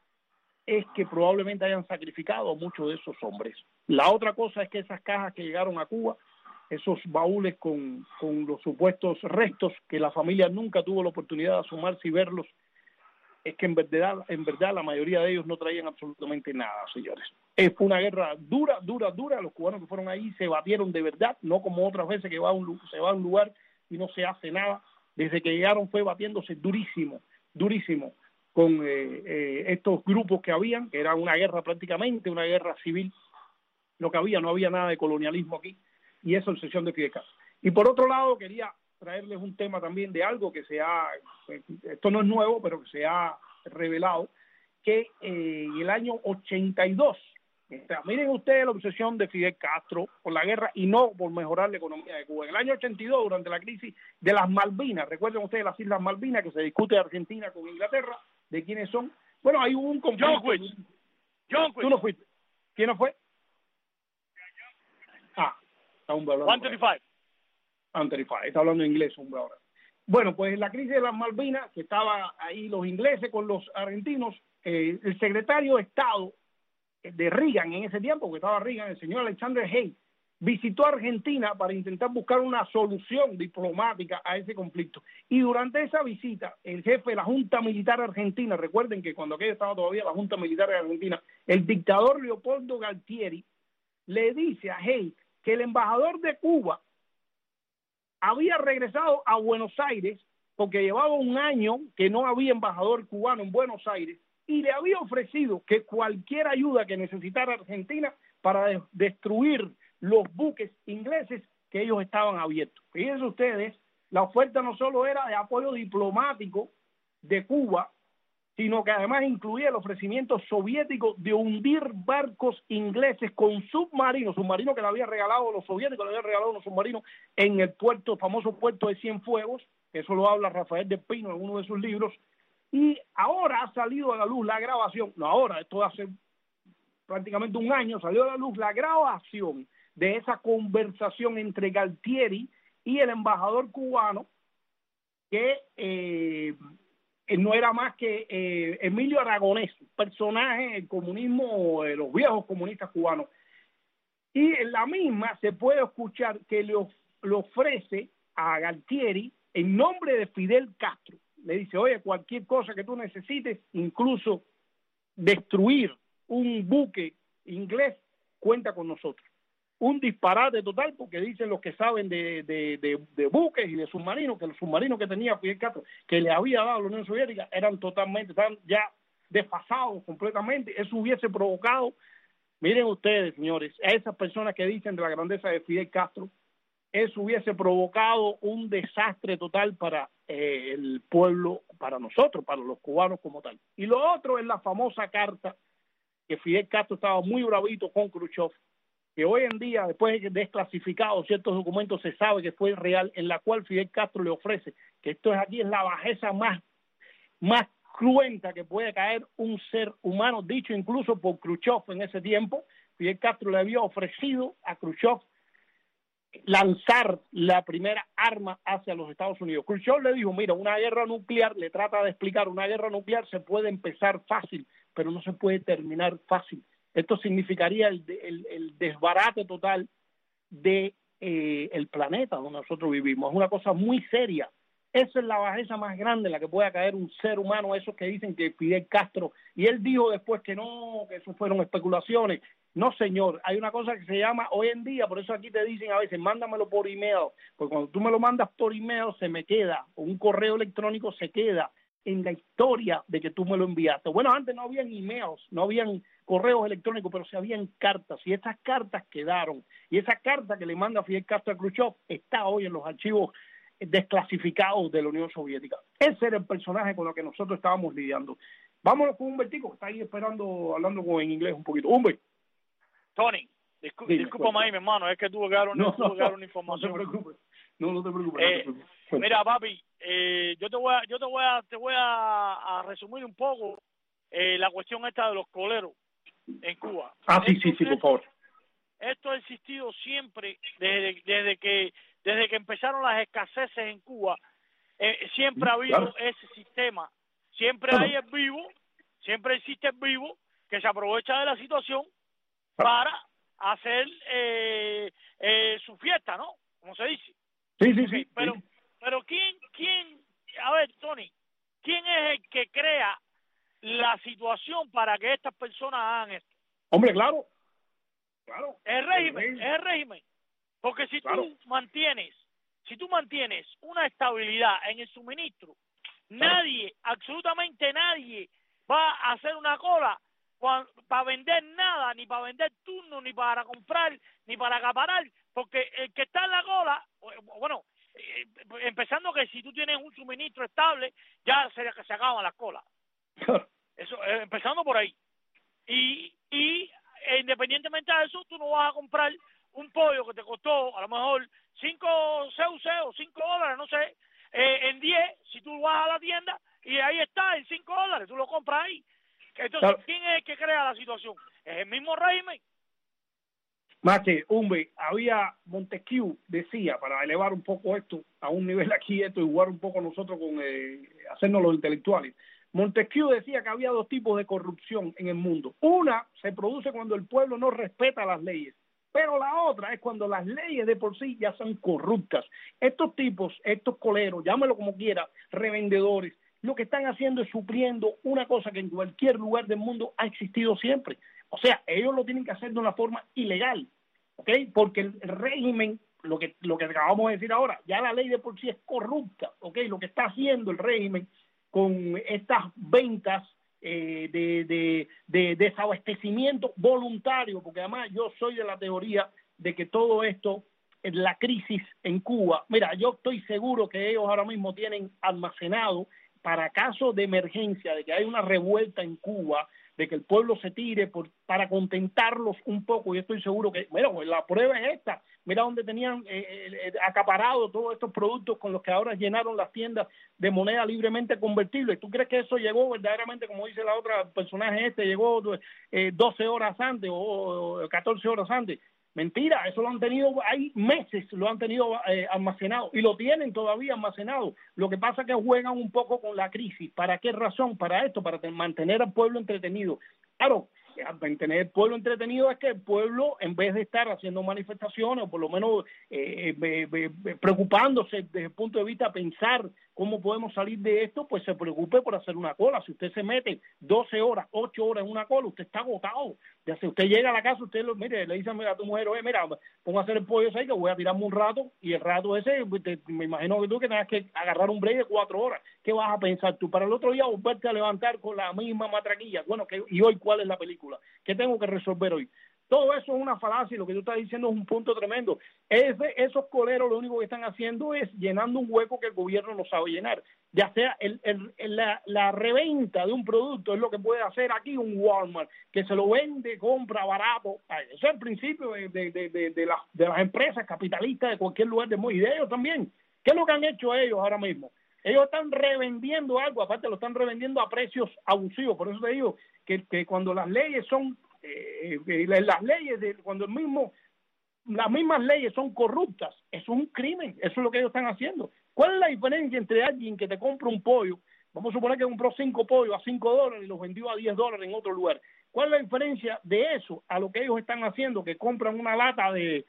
es que probablemente hayan sacrificado a muchos de esos hombres. La otra cosa es que esas cajas que llegaron a Cuba, esos baúles con, con los supuestos restos que la familia nunca tuvo la oportunidad de asomarse y verlos, es que en verdad, en verdad la mayoría de ellos no traían absolutamente nada, señores. Fue una guerra dura, dura, dura. Los cubanos que fueron ahí se batieron de verdad, no como otras veces que va a un, se va a un lugar y no se hace nada. Desde que llegaron fue batiéndose durísimo, durísimo, con eh, eh, estos grupos que habían, que era una guerra prácticamente, una guerra civil. Lo que había, no había nada de colonialismo aquí, y esa obsesión de Fidel Castro. Y por otro lado, quería traerles un tema también de algo que se ha, esto no es nuevo, pero que se ha revelado, que eh, en el año ochenta y dos O sea, miren ustedes la obsesión de Fidel Castro por la guerra y no por mejorar la economía de Cuba. En el año ochenta y dos, durante la crisis de las Malvinas, recuerden ustedes las Islas Malvinas, que se discute de Argentina con Inglaterra, de quiénes son. Bueno, hay un conflicto. John Quist. John Quist. Tú no fuiste. ¿Quién no fue? Ah, está un hablando. ciento treinta y cinco. ciento treinta y cinco. Está hablando inglés, hombre, ahora. Bueno, pues en la crisis de las Malvinas, que estaba ahí los ingleses con los argentinos, eh, el secretario de Estado de Reagan en ese tiempo, que estaba Reagan, el señor Alexander Haig, visitó a Argentina para intentar buscar una solución diplomática a ese conflicto. Y durante esa visita, el jefe de la Junta Militar Argentina, recuerden que cuando aquello estaba todavía la Junta Militar de Argentina, el dictador Leopoldo Galtieri, le dice a Haig que el embajador de Cuba había regresado a Buenos Aires porque llevaba un año que no había embajador cubano en Buenos Aires y le había ofrecido que cualquier ayuda que necesitara Argentina para de- destruir los buques ingleses, que ellos estaban abiertos. Fíjense ustedes, la oferta no solo era de apoyo diplomático de Cuba, sino que además incluía el ofrecimiento soviético de hundir barcos ingleses con submarinos, submarinos que le habían regalado los soviéticos, le habían regalado los submarinos en el puerto, el famoso puerto de Cienfuegos, eso lo habla Rafael del Pino en uno de sus libros, y ahora ha salido a la luz la grabación, no ahora, esto hace prácticamente un año, salió a la luz la grabación de esa conversación entre Galtieri y el embajador cubano, que eh, no era más que eh, Emilio Aragonés, personaje del comunismo, de los viejos comunistas cubanos. Y en la misma se puede escuchar que le, of le ofrece a Galtieri, en nombre de Fidel Castro, le dice, oye, cualquier cosa que tú necesites, incluso destruir un buque inglés, cuenta con nosotros. Un disparate total, porque dicen los que saben de, de, de, de buques y de submarinos, que los submarinos que tenía Fidel Castro, que le había dado la Unión Soviética, eran totalmente, estaban ya desfasados completamente. Eso hubiese provocado, miren ustedes, señores, a esas personas que dicen de la grandeza de Fidel Castro, eso hubiese provocado un desastre total para eh, el pueblo, para nosotros, para los cubanos como tal. Y lo otro es la famosa carta que Fidel Castro estaba muy bravito con Khrushchev, que hoy en día, después de que desclasificados ciertos documentos, se sabe que fue real, en la cual Fidel Castro le ofrece, que esto es aquí, es la bajeza más, más cruenta que puede caer un ser humano, dicho incluso por Khrushchev en ese tiempo. Fidel Castro le había ofrecido a Khrushchev lanzar la primera arma hacia los Estados Unidos. Khrushchev le dijo, mira, una guerra nuclear, le trata de explicar, una guerra nuclear se puede empezar fácil, pero no se puede terminar fácil. Esto significaría el, el, el desbarate total de eh, el planeta donde nosotros vivimos. Es una cosa muy seria. Esa es la bajeza más grande en la que pueda caer un ser humano, esos que dicen que Fidel Castro, y él dijo después que no, que eso fueron especulaciones. No, señor, hay una cosa que se llama hoy en día, por eso aquí te dicen a veces, mándamelo por email, porque cuando tú me lo mandas por email se me queda, o un correo electrónico se queda en la historia de que tú me lo enviaste. Bueno, antes no habían emails, no habían correos electrónicos, pero sí habían cartas, y esas cartas quedaron, y esa carta que le manda Fidel Castro a Khrushchev está hoy en los archivos desclasificados de la Unión Soviética. Ese era el personaje con el que nosotros estábamos lidiando. Vámonos con Humbertico, que está ahí esperando, hablando con, en inglés un poquito. Humbert. Tony, discu Dime, discúlpame ahí, mi hermano, es que tuve que dar una, no, tuve que dar una información. No te preocupes, no, no te preocupes. Eh, no te preocupes. Mira, papi, eh, yo te voy a, yo te voy a, te voy a, a resumir un poco eh, la cuestión esta de los coleros en Cuba. Ah, sí, esto, sí, sí, por favor. Esto ha existido siempre desde, desde que desde que empezaron las escaseces en Cuba. Eh, siempre ha habido claro. ese sistema. Siempre claro. hay el vivo, siempre existe el vivo que se aprovecha de la situación para hacer eh, eh, su fiesta, ¿no? Como se dice. Sí, sí, okay, sí. Pero, sí. pero ¿quién, quién, a ver, Tony, quién es el que crea la situación para que estas personas hagan esto? Hombre, claro. Claro. El régimen, es el régimen. Porque si claro. tú mantienes, si tú mantienes una estabilidad en el suministro, claro. nadie, absolutamente nadie, va a hacer una cola para vender nada, ni para vender turnos, ni para comprar, ni para acaparar, porque el que está en la cola, bueno, eh, empezando que si tú tienes un suministro estable, ya se, se acaban las colas. Eso, eh, empezando por ahí. Y, y eh, independientemente de eso, tú no vas a comprar un pollo que te costó a lo mejor cinco ceuses o cinco dólares, no sé, eh, en diez, si tú vas a la tienda y ahí está, en cinco dólares, tú lo compras ahí. Entonces, claro. ¿Quién es el que crea la situación? Es el mismo régimen. Más que, hombre, había Montesquieu, decía, para elevar un poco esto a un nivel aquí, esto, y jugar un poco nosotros con, eh, hacernos los intelectuales. Montesquieu decía que había dos tipos de corrupción en el mundo. Una se produce cuando el pueblo no respeta las leyes, pero la otra es cuando las leyes de por sí ya son corruptas. Estos tipos, estos coleros, llámelo como quiera, revendedores, lo que están haciendo es supliendo una cosa que en cualquier lugar del mundo ha existido siempre. O sea, ellos lo tienen que hacer de una forma ilegal, ¿ok? Porque el régimen, lo que, lo que acabamos de decir ahora, ya la ley de por sí es corrupta, ¿ok? Lo que está haciendo el régimen con estas ventas eh, de, de, de desabastecimiento voluntario, porque además yo soy de la teoría de que todo esto, la crisis en Cuba, mira, yo estoy seguro que ellos ahora mismo tienen almacenado para caso de emergencia, de que hay una revuelta en Cuba, de que el pueblo se tire por, para contentarlos un poco, y estoy seguro que, bueno, pues la prueba es esta, mira donde tenían eh, eh, acaparado todos estos productos con los que ahora llenaron las tiendas de moneda libremente convertible. ¿Tú crees que eso llegó verdaderamente, como dice la otra personaje este, llegó eh, doce horas antes o, o catorce horas antes? Mentira, eso lo han tenido, hay meses lo han tenido eh, almacenado y lo tienen todavía almacenado. Lo que pasa es que juegan un poco con la crisis. ¿Para qué razón? Para esto, para mantener al pueblo entretenido. Claro, mantener el pueblo entretenido es que el pueblo, en vez de estar haciendo manifestaciones o por lo menos eh, eh, eh, preocupándose desde el punto de vista de pensar cómo podemos salir de esto, pues se preocupe por hacer una cola. Si usted se mete doce horas, ocho horas en una cola, usted está agotado. Ya si usted llega a la casa, usted lo, mire, le dice a tu mujer, oye, mira, pongo a hacer el pollo ahí que voy a tirarme un rato, y el rato ese, te, me imagino que tú que tengas que agarrar un break de cuatro horas. ¿Qué vas a pensar tú? Para el otro día volverte a levantar con la misma matraquilla. Bueno, que, ¿y hoy cuál es la película? ¿Qué tengo que resolver hoy? Todo eso es una falacia y lo que tú estás diciendo es un punto tremendo. Ese, esos coleros lo único que están haciendo es llenando un hueco que el gobierno no sabe llenar. Ya sea el, el, el, la, la reventa de un producto es lo que puede hacer aquí un Walmart, que se lo vende, compra barato. Eso es el principio de, de, de, de, de, la, de las empresas capitalistas de cualquier lugar del mundo y de ellos también. ¿Qué es lo que han hecho ellos ahora mismo? Ellos están revendiendo algo, aparte lo están revendiendo a precios abusivos. Por eso te digo que, que cuando las leyes son Eh, eh, las leyes, de, cuando el mismo, las mismas leyes son corruptas, eso es un crimen, eso es lo que ellos están haciendo. ¿Cuál es la diferencia entre alguien que te compra un pollo, vamos a suponer que compró cinco pollos a cinco dólares y los vendió a diez dólares en otro lugar? ¿Cuál es la diferencia de eso a lo que ellos están haciendo, que compran una lata de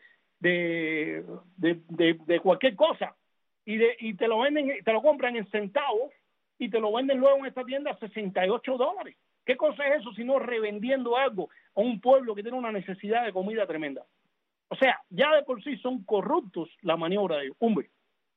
de, de, de, de cualquier cosa y, de, y te lo venden, te lo compran en centavos y te lo venden luego en esta tienda a sesenta y ocho dólares? ¿Qué cosa es eso sino revendiendo algo a un pueblo que tiene una necesidad de comida tremenda? O sea, ya de por sí son corruptos la maniobra de ellos. Hombre.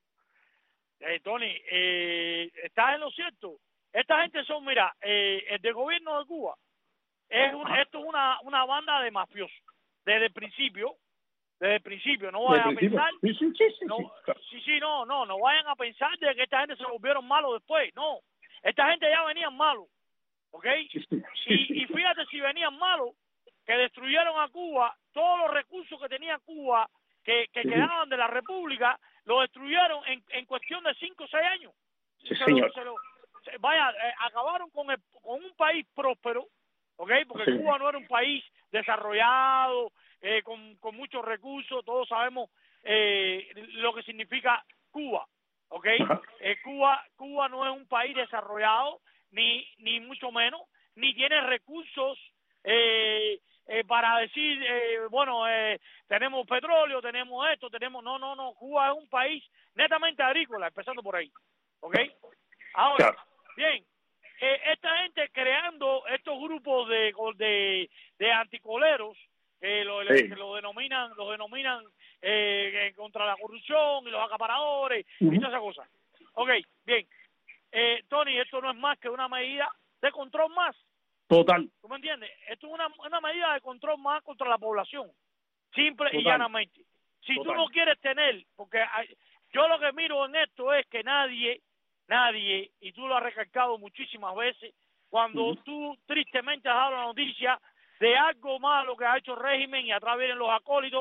Eh, Tony, eh, ¿estás en lo cierto? Esta gente son, mira, eh, el del gobierno de Cuba, es un, esto es una, una banda de mafiosos. Desde el principio, desde el principio, no vayan a pensar... Sí, sí, sí, sí, no, sí, claro. sí, sí, no, no, no vayan a pensar de que esta gente se volvieron malos después, no. Esta gente ya venían malos. ¿Ok? Sí, sí, y, sí, y fíjate si venían malos, que destruyeron a Cuba, todos los recursos que tenía Cuba, que, que sí, quedaban de la República, lo destruyeron en, en cuestión de cinco o seis años. sí, se señor. Lo, se lo, se, vaya, eh, acabaron con, el, con un país próspero, ¿ok? Porque Sí. Cuba no era un país desarrollado, eh, con, con muchos recursos, todos sabemos eh, lo que significa Cuba, ¿ok? Eh, Cuba, Cuba no es un país desarrollado, ni ni mucho menos, ni tiene recursos eh, eh, para decir, eh, bueno, eh, tenemos petróleo, tenemos esto, tenemos... No, no, no, Cuba es un país netamente agrícola, empezando por ahí, ¿ok? Ahora, Claro. bien, eh, esta gente creando estos grupos de de, de anticoleros, que lo, Sí. que lo denominan, lo denominan eh, contra la corrupción y los acaparadores Uh-huh. y todas esas cosas. Ok, bien. Eh, Tony, esto no es más que una medida de control más. Total. ¿Tú me entiendes? Esto es una, una medida de control más contra la población. Simple Total. y llanamente. Si Total. tú no quieres tener, porque hay, yo lo que miro en esto es que nadie, nadie, y tú lo has recalcado muchísimas veces, cuando Uh-huh. tú tristemente has dado la noticia de algo malo que ha hecho el régimen y atrás vienen los acólitos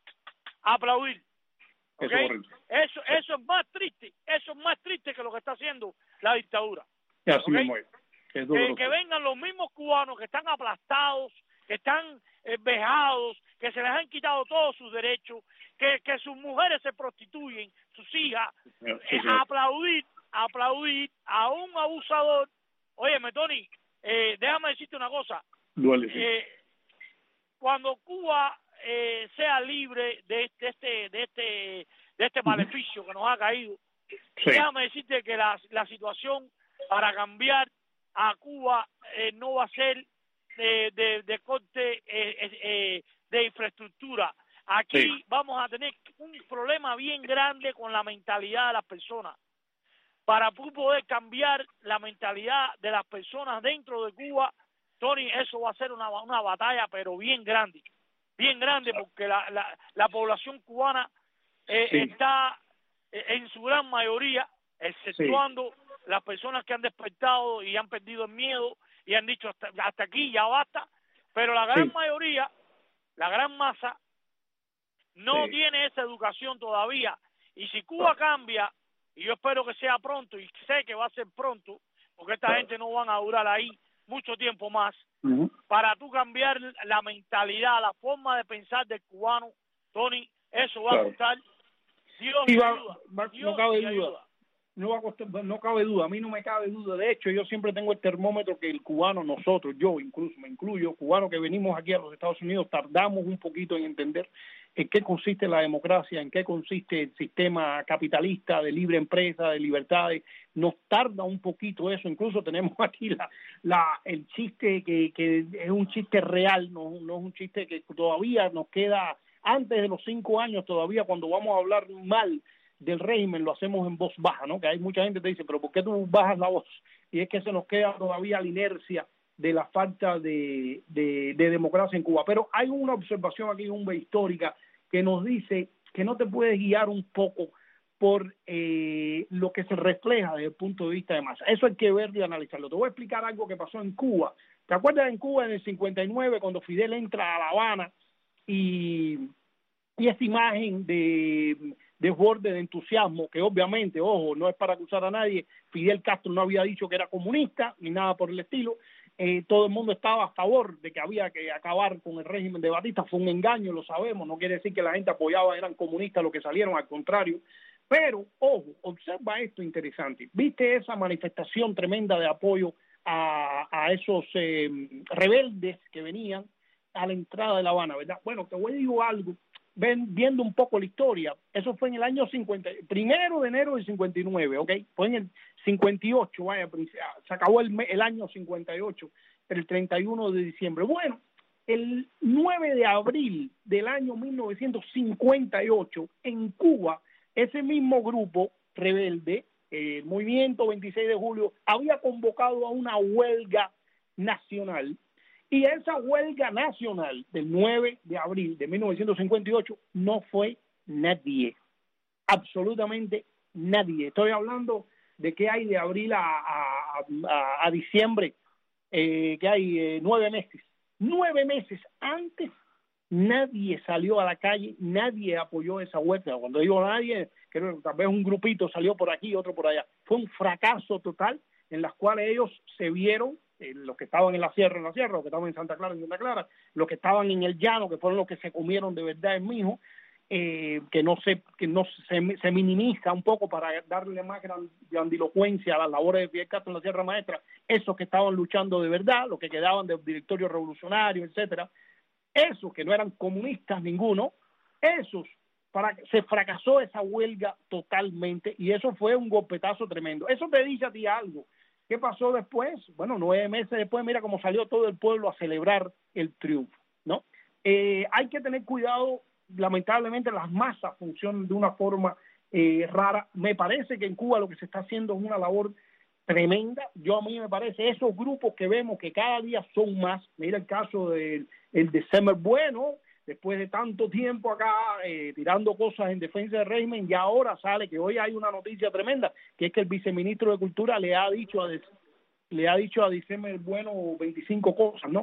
a aplaudir. ¿Okay? Eso, eso, eso es más triste, eso es más triste que lo que está haciendo la dictadura. Así ¿Okay? mismo es. Es que, que vengan los mismos cubanos que están aplastados, que están eh, vejados, que se les han quitado todos sus derechos, que, que sus mujeres se prostituyen, sus hijas, Sí, sí. eh, a aplaudir, a aplaudir a un abusador. Óyeme, Tony, eh, déjame decirte una cosa. Duele, sí. Eh, cuando Cuba eh, sea libre de, de este de este de este maleficio que nos ha caído, Sí. déjame decirte que la, la situación para cambiar a Cuba eh, no va a ser de, de, de corte eh, eh, de infraestructura. Aquí Sí. vamos a tener un problema bien grande con la mentalidad de las personas. Para poder cambiar la mentalidad de las personas dentro de Cuba, Tony, eso va a ser una, una batalla, pero bien grande, bien grande, porque la, la, la población cubana eh, Sí. está eh, en su gran mayoría, exceptuando sí. las personas que han despertado y han perdido el miedo y han dicho hasta, hasta aquí ya basta, pero la gran sí. mayoría, la gran masa, no sí. tiene esa educación todavía. Y si Cuba oh. cambia, y yo espero que sea pronto, y sé que va a ser pronto, porque esta oh. gente no van a durar ahí mucho tiempo más, uh-huh. para tú cambiar la mentalidad, la forma de pensar del cubano, Tony, eso va claro. a costar Dios sí, y va, ayuda. Va, Dios no cabe y duda. ayuda. No, va a costar, no cabe duda, a mí no me cabe duda. De hecho, yo siempre tengo el termómetro que el cubano, nosotros, yo incluso, me incluyo, cubanos que venimos aquí a los Estados Unidos, tardamos un poquito en entender en qué consiste la democracia, en qué consiste el sistema capitalista de libre empresa, de libertades. Nos tarda un poquito eso. Incluso tenemos aquí la, la el chiste que, que es un chiste real, no, no es un chiste que todavía nos queda antes de los cinco años, todavía cuando vamos a hablar mal del régimen lo hacemos en voz baja, ¿no? Que hay mucha gente que te dice, pero ¿por qué tú bajas la voz? Y es que se nos queda todavía la inercia de la falta de, de, de democracia en Cuba. Pero hay una observación aquí, una histórica, que nos dice que no te puedes guiar un poco por eh, lo que se refleja desde el punto de vista de masa. Eso hay que verlo y analizarlo. Te voy a explicar algo que pasó en Cuba. ¿Te acuerdas en Cuba en el cincuenta y nueve cuando Fidel entra a La Habana y, y esta imagen de... desborde de entusiasmo, que obviamente, ojo, no es para acusar a nadie, Fidel Castro no había dicho que era comunista, ni nada por el estilo, eh, todo el mundo estaba a favor de que había que acabar con el régimen de Batista, fue un engaño, lo sabemos, no quiere decir que la gente apoyaba, eran comunistas los que salieron, al contrario, pero, ojo, observa esto interesante, ¿viste esa manifestación tremenda de apoyo a, a esos eh, rebeldes que venían a la entrada de La Habana, verdad? Bueno, te voy a decir algo, Ven, viendo un poco la historia, eso fue en el año cincuenta, primero de enero del cincuenta y nueve, ¿ok? Fue en el cincuenta y ocho, vaya, se acabó el, el año cincuenta y ocho, el treinta y uno de diciembre. Bueno, el nueve de abril del año mil novecientos cincuenta y ocho, en Cuba, ese mismo grupo rebelde, el Movimiento veintiséis de julio, había convocado a una huelga nacional. Y esa huelga nacional del nueve de abril de mil novecientos cincuenta y ocho no fue nadie, absolutamente nadie. Estoy hablando de que hay de abril a, a, a, a diciembre, eh, que hay eh, nueve meses. Nueve meses antes nadie salió a la calle, nadie apoyó esa huelga. Cuando digo nadie, creo que tal vez un grupito salió por aquí, otro por allá. Fue un fracaso total en las cuales ellos se vieron, Eh, los que estaban en la sierra, en la sierra, los que estaban en Santa Clara, en Santa Clara, los que estaban en el llano, que fueron los que se comieron de verdad en Mijo, eh, que no se que no se, se minimiza un poco para darle más gran, grandilocuencia a las labores de Fidel Castro en la Sierra Maestra, esos que estaban luchando de verdad, los que quedaban del directorio revolucionario, etcétera, esos que no eran comunistas ninguno, esos, para se fracasó esa huelga totalmente, y eso fue un golpetazo tremendo. Eso te dice a ti algo. ¿Qué pasó después? Bueno, nueve meses después, mira cómo salió todo el pueblo a celebrar el triunfo, ¿no? Eh, hay que tener cuidado, lamentablemente las masas funcionan de una forma eh, rara. Me parece que en Cuba lo que se está haciendo es una labor tremenda. Yo a mí me parece, esos grupos que vemos que cada día son más, mira el caso del el de Semer Bueno, después de tanto tiempo acá eh, tirando cosas en defensa del régimen, y ahora sale que hoy hay una noticia tremenda, que es que el viceministro de Cultura le ha dicho a le ha dicho a Semer Bueno veinticinco cosas, ¿no?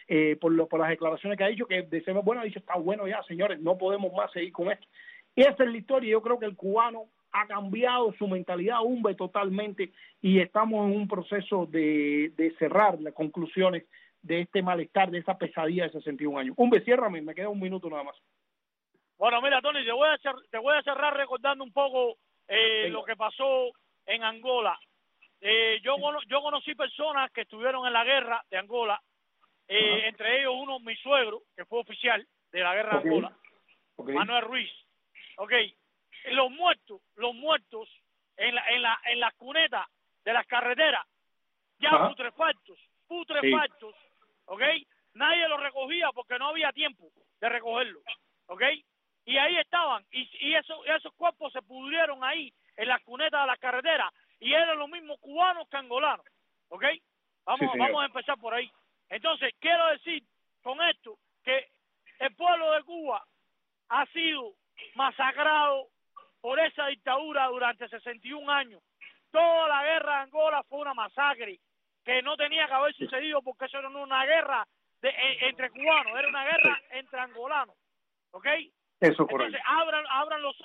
eh, por, lo, por las declaraciones que ha dicho, que de ser bueno, ha dicho, está bueno ya, señores, no podemos más seguir con esto. Y esa es la historia. Yo creo que el cubano ha cambiado su mentalidad, Humbe, totalmente, y estamos en un proceso de, de cerrar las conclusiones de este malestar, de esa pesadilla de sesenta y un años. Humbe, ciérrame, me queda un minuto nada más. Bueno, mira, Tony, te voy a, cer te voy a cerrar recordando un poco eh, lo que pasó en Angola. Eh, yo, yo conocí personas que estuvieron en la guerra de Angola, eh, entre ellos uno, mi suegro, que fue oficial de la guerra okay. de Angola, okay. Manuel Ruiz. Ok, los muertos, los muertos en la, en la, en las cunetas de las carreteras, ya Ajá. putrefactos, putrefactos, sí. ok, nadie los recogía porque no había tiempo de recogerlos, ok, y ahí estaban, y, y eso, esos cuerpos se pudrieron ahí, en las cunetas de las carreteras, y eran los mismos cubanos que angolanos, ok, vamos, sí, vamos a empezar por ahí. Entonces, quiero decir con esto, que el pueblo de Cuba ha sido masacrado por esa dictadura durante sesenta y un años. Toda la guerra de Angola fue una masacre que no tenía que haber sucedido, porque eso era una guerra de, eh, entre cubanos, era una guerra sí. entre angolanos, ¿ok? Eso es Entonces, abran, abran los...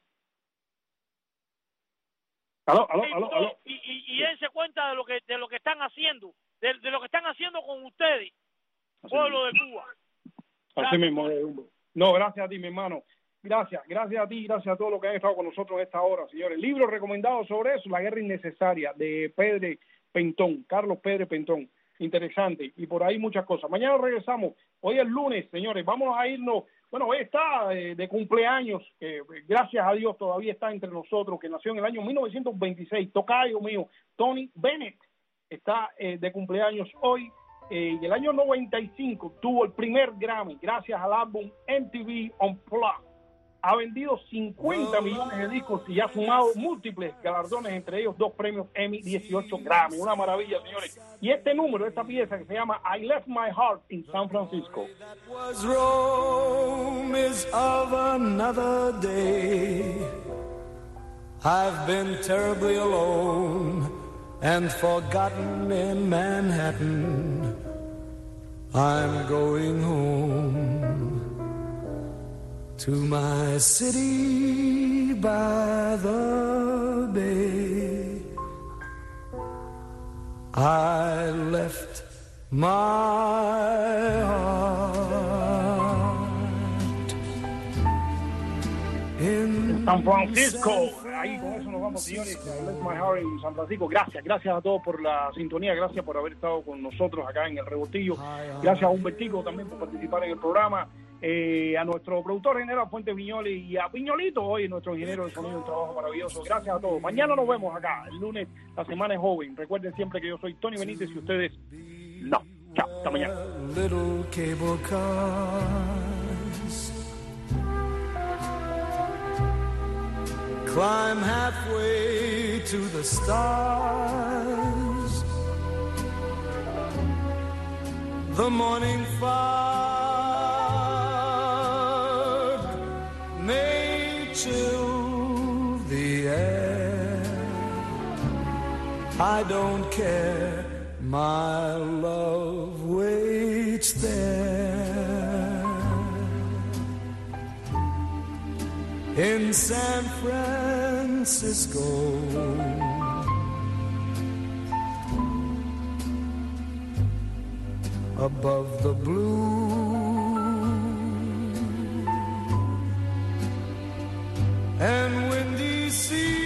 Aló, aló, aló, aló. Y, y, y dense cuenta de lo que de lo que están haciendo, de, de lo que están haciendo con ustedes, Así pueblo mismo. de Cuba. Gracias. Así mismo, no, gracias a ti, mi hermano. Gracias, gracias a ti, gracias a todos los que han estado con nosotros en esta hora, señores. Libro recomendado sobre eso, La Guerra Innecesaria, de Pedro Pentón, Carlos Pedro Pentón. Interesante, y por ahí muchas cosas. Mañana regresamos. Hoy es lunes, señores, vamos a irnos. Bueno, hoy está eh, de cumpleaños, eh, gracias a Dios todavía está entre nosotros, que nació en el año mil novecientos veintiséis, tocayo mío, Tony Bennett, está eh, de cumpleaños hoy. Eh, y el año noventa y cinco tuvo el primer Grammy gracias al álbum M T V Unplugged. Ha vendido cincuenta millones de discos y ha sumado múltiples galardones, entre ellos dos premios Emmy, dieciocho Grammy. Una maravilla, señores. Y este número, esta pieza que se llama I Left My Heart in San Francisco. Rome is of another day. I've been terribly alone and forgotten in Manhattan. I'm going home to my city by the bay. I left my heart in San Francisco. Ahí con eso nos vamos, señores. I left my heart in San Francisco. Gracias, gracias a todos por la sintonía, gracias por haber estado con nosotros acá en el Revoltillo. Gracias a Humbertico también por participar en el programa. Eh, a nuestro productor general Fuentes Viñoli y a Piñolito, hoy nuestro ingeniero de sonido, un trabajo maravilloso. Gracias a todos. Mañana nos vemos acá, el lunes, la semana es joven. Recuerden siempre que yo soy Tony Benítez y ustedes no. Chao, hasta mañana. Little cable cars climb halfway to the stars. The morning fire may chill the air. I don't care, my love waits there. In San Francisco, above the blue and windy sea.